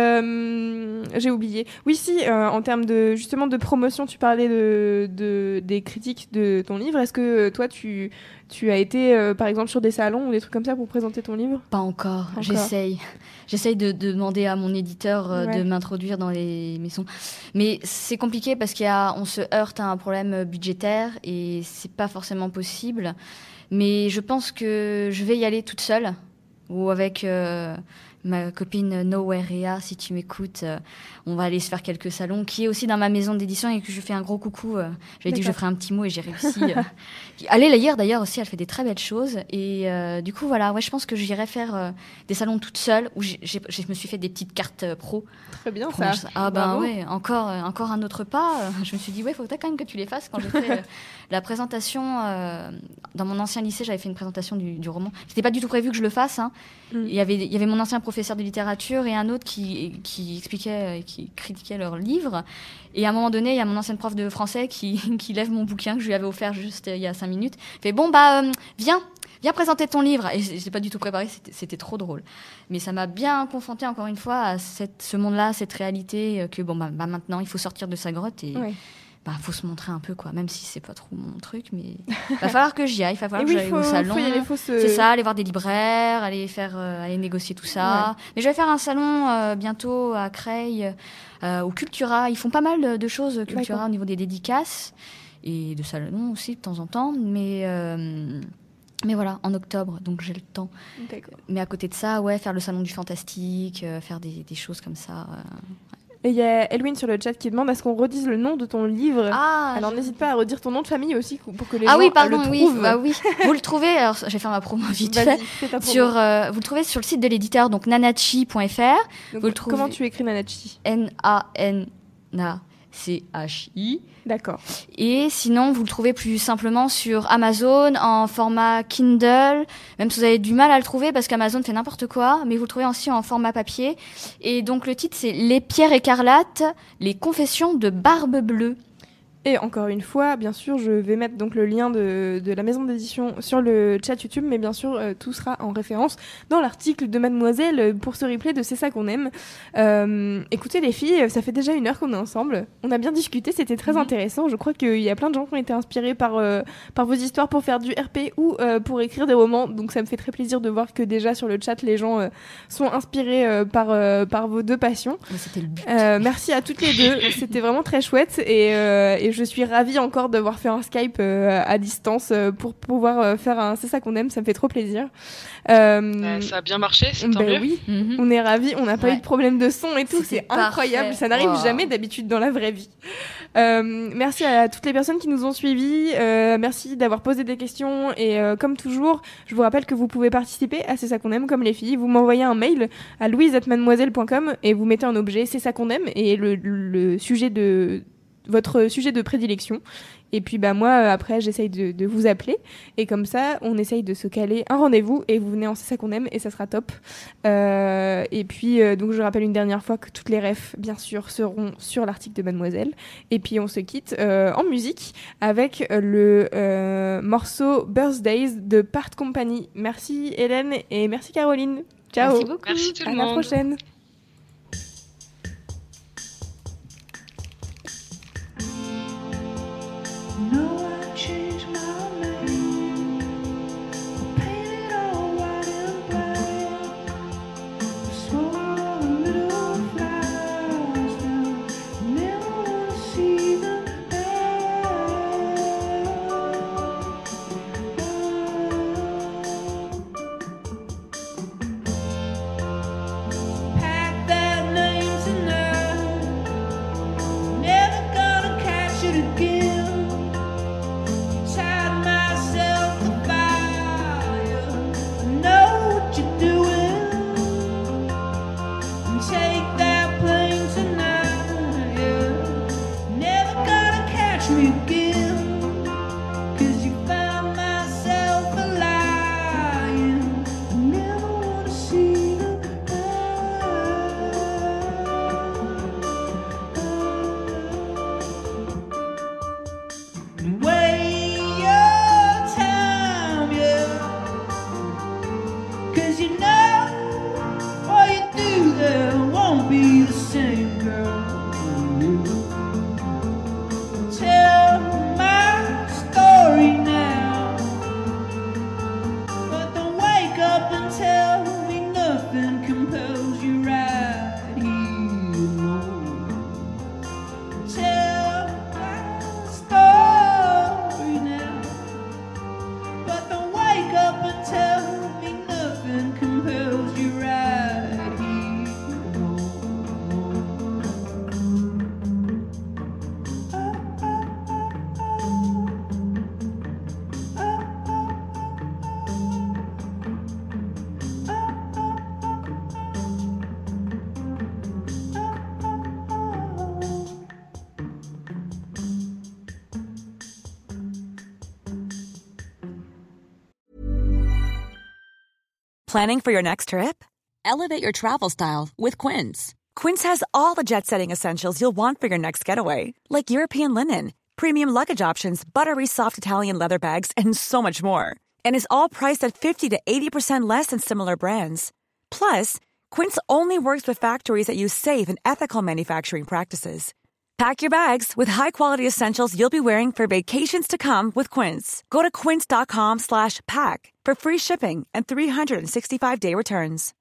J'ai oublié. Oui, si, en termes justement de promotion, tu parlais des critiques de ton livre. Est-ce que toi, tu as été, par exemple, sur des salons ou des trucs comme ça pour présenter ton livre ? Pas encore. J'essaye de demander à mon éditeur Ouais. de m'introduire dans les maisons. Mais c'est compliqué parce on se heurte à un problème budgétaire et c'est pas forcément possible. Mais je pense que je vais y aller toute seule ou avec ma copine Nowherea, si tu m'écoutes. On va aller se faire quelques salons, qui est aussi dans ma maison d'édition et que je fais un gros coucou. J'avais dit que je ferais un petit mot et j'ai réussi. Allez la lire d'ailleurs aussi, elle fait des très belles choses. Et du coup, voilà, ouais, je pense que j'irai faire des salons toute seule où je me suis fait des petites cartes pro. Très bien, Pour ça. Ah ben Bravo. ouais, encore un autre pas. Je me suis dit, ouais, il faut peut-être quand même que tu les fasses. Quand j'ai fait la présentation, dans mon ancien lycée, j'avais fait une présentation du roman. C'était pas du tout prévu que je le fasse. Hein. Il y avait mon ancien professeur de littérature et un autre qui expliquait, qui critiquait leur livre. Et à un moment donné, il y a mon ancienne prof de français qui lève mon bouquin que je lui avais offert juste il y a 5 minutes. Il fait, bon, viens présenter ton livre. Et j'ai pas du tout préparé, c'était trop drôle. Mais ça m'a bien confrontée encore une fois à ce monde-là, cette réalité, que maintenant, il faut sortir de sa grotte et Ouais. faut se montrer un peu, quoi. Même si c'est pas trop mon truc, mais va falloir que j'y aille, il va falloir Et que oui, j'aille au salon. faut y aller, C'est ça, aller voir des libraires, aller négocier tout ça. Mais je vais faire un salon bientôt à Creil, au Cultura. Ils font pas mal de choses, Cultura, D'accord. au niveau des dédicaces et de salons aussi de temps en temps. Mais voilà, en octobre, donc j'ai le temps. D'accord. Mais à côté de ça, ouais, faire le salon du fantastique, faire des choses comme ça. Et il y a Elwin sur le chat qui demande est-ce qu'on redise le nom de ton livre. Ah, Alors n'hésite pas à redire ton nom de famille aussi pour que les ah gens oui, pardon, le oui, trouvent. oui. Vous le trouvez, alors je vais faire ma promo vite Vas-y, fait. fais ta promo. Vous le trouvez sur le site de l'éditeur, donc nanachi.fr. Donc, vous le trouvez- comment tu écris Nanachi ? Nanachi. D'accord. Et sinon, vous le trouvez plus simplement sur Amazon en format Kindle, même si vous avez du mal à le trouver parce qu'Amazon fait n'importe quoi, mais vous le trouvez aussi en format papier. Et donc le titre, c'est Les pierres écarlates, les confessions de Barbe Bleue. Et encore une fois, bien sûr, je vais mettre donc le lien de la maison d'édition sur le chat YouTube, mais bien sûr, tout sera en référence dans l'article de Mademoiselle pour ce replay de C'est ça qu'on aime. Écoutez les filles, ça fait déjà 1 heure qu'on est ensemble. On a bien discuté, c'était très intéressant. Je crois qu'il y a plein de gens qui ont été inspirés par vos histoires pour faire du RP ou pour écrire des romans. Donc ça me fait très plaisir de voir que déjà sur le chat, les gens sont inspirés par vos 2 passions. Mais c'était le but. Merci à toutes les 2, c'était vraiment très chouette et je suis ravie encore d'avoir fait un Skype à distance pour pouvoir faire un C'est ça qu'on aime, ça me fait trop plaisir. Ça a bien marché, c'est tant mieux. Oui, Mhm. on est ravis, on n'a pas Ouais. eu de problème de son et tout, C'était c'est incroyable, parfait. ça n'arrive Wow. jamais d'habitude dans la vraie vie. Merci à toutes les personnes qui nous ont suivis, merci d'avoir posé des questions et comme toujours, je vous rappelle que vous pouvez participer à C'est ça qu'on aime comme les filles, vous m'envoyez un mail à louise@mademoiselle.com et vous mettez en objet C'est ça qu'on aime et le sujet de votre sujet de prédilection. Et puis moi après j'essaye de vous appeler et comme ça on essaye de se caler un rendez-vous et vous venez en C'est ça qu'on aime et ça sera top. Et puis donc je rappelle une dernière fois que toutes les refs bien sûr seront sur l'article de Mademoiselle. Et puis on se quitte en musique avec le morceau Birthdays de Part Company. Merci Hélène et merci Caroline. Ciao. Merci beaucoup. Merci tout À le la monde. prochaine. No, I changed my name. I painted all white and black. Swore Planning for your next trip? Elevate your travel style with Quince. Quince has all the jet-setting essentials you'll want for your next getaway, like European linen, premium luggage options, buttery soft Italian leather bags, and so much more. And is all priced at 50 to 80% less than similar brands. Plus, Quince only works with factories that use safe and ethical manufacturing practices. Pack your bags with high-quality essentials you'll be wearing for vacations to come with Quince. Go to quince.com/pack for free shipping and 365-day returns.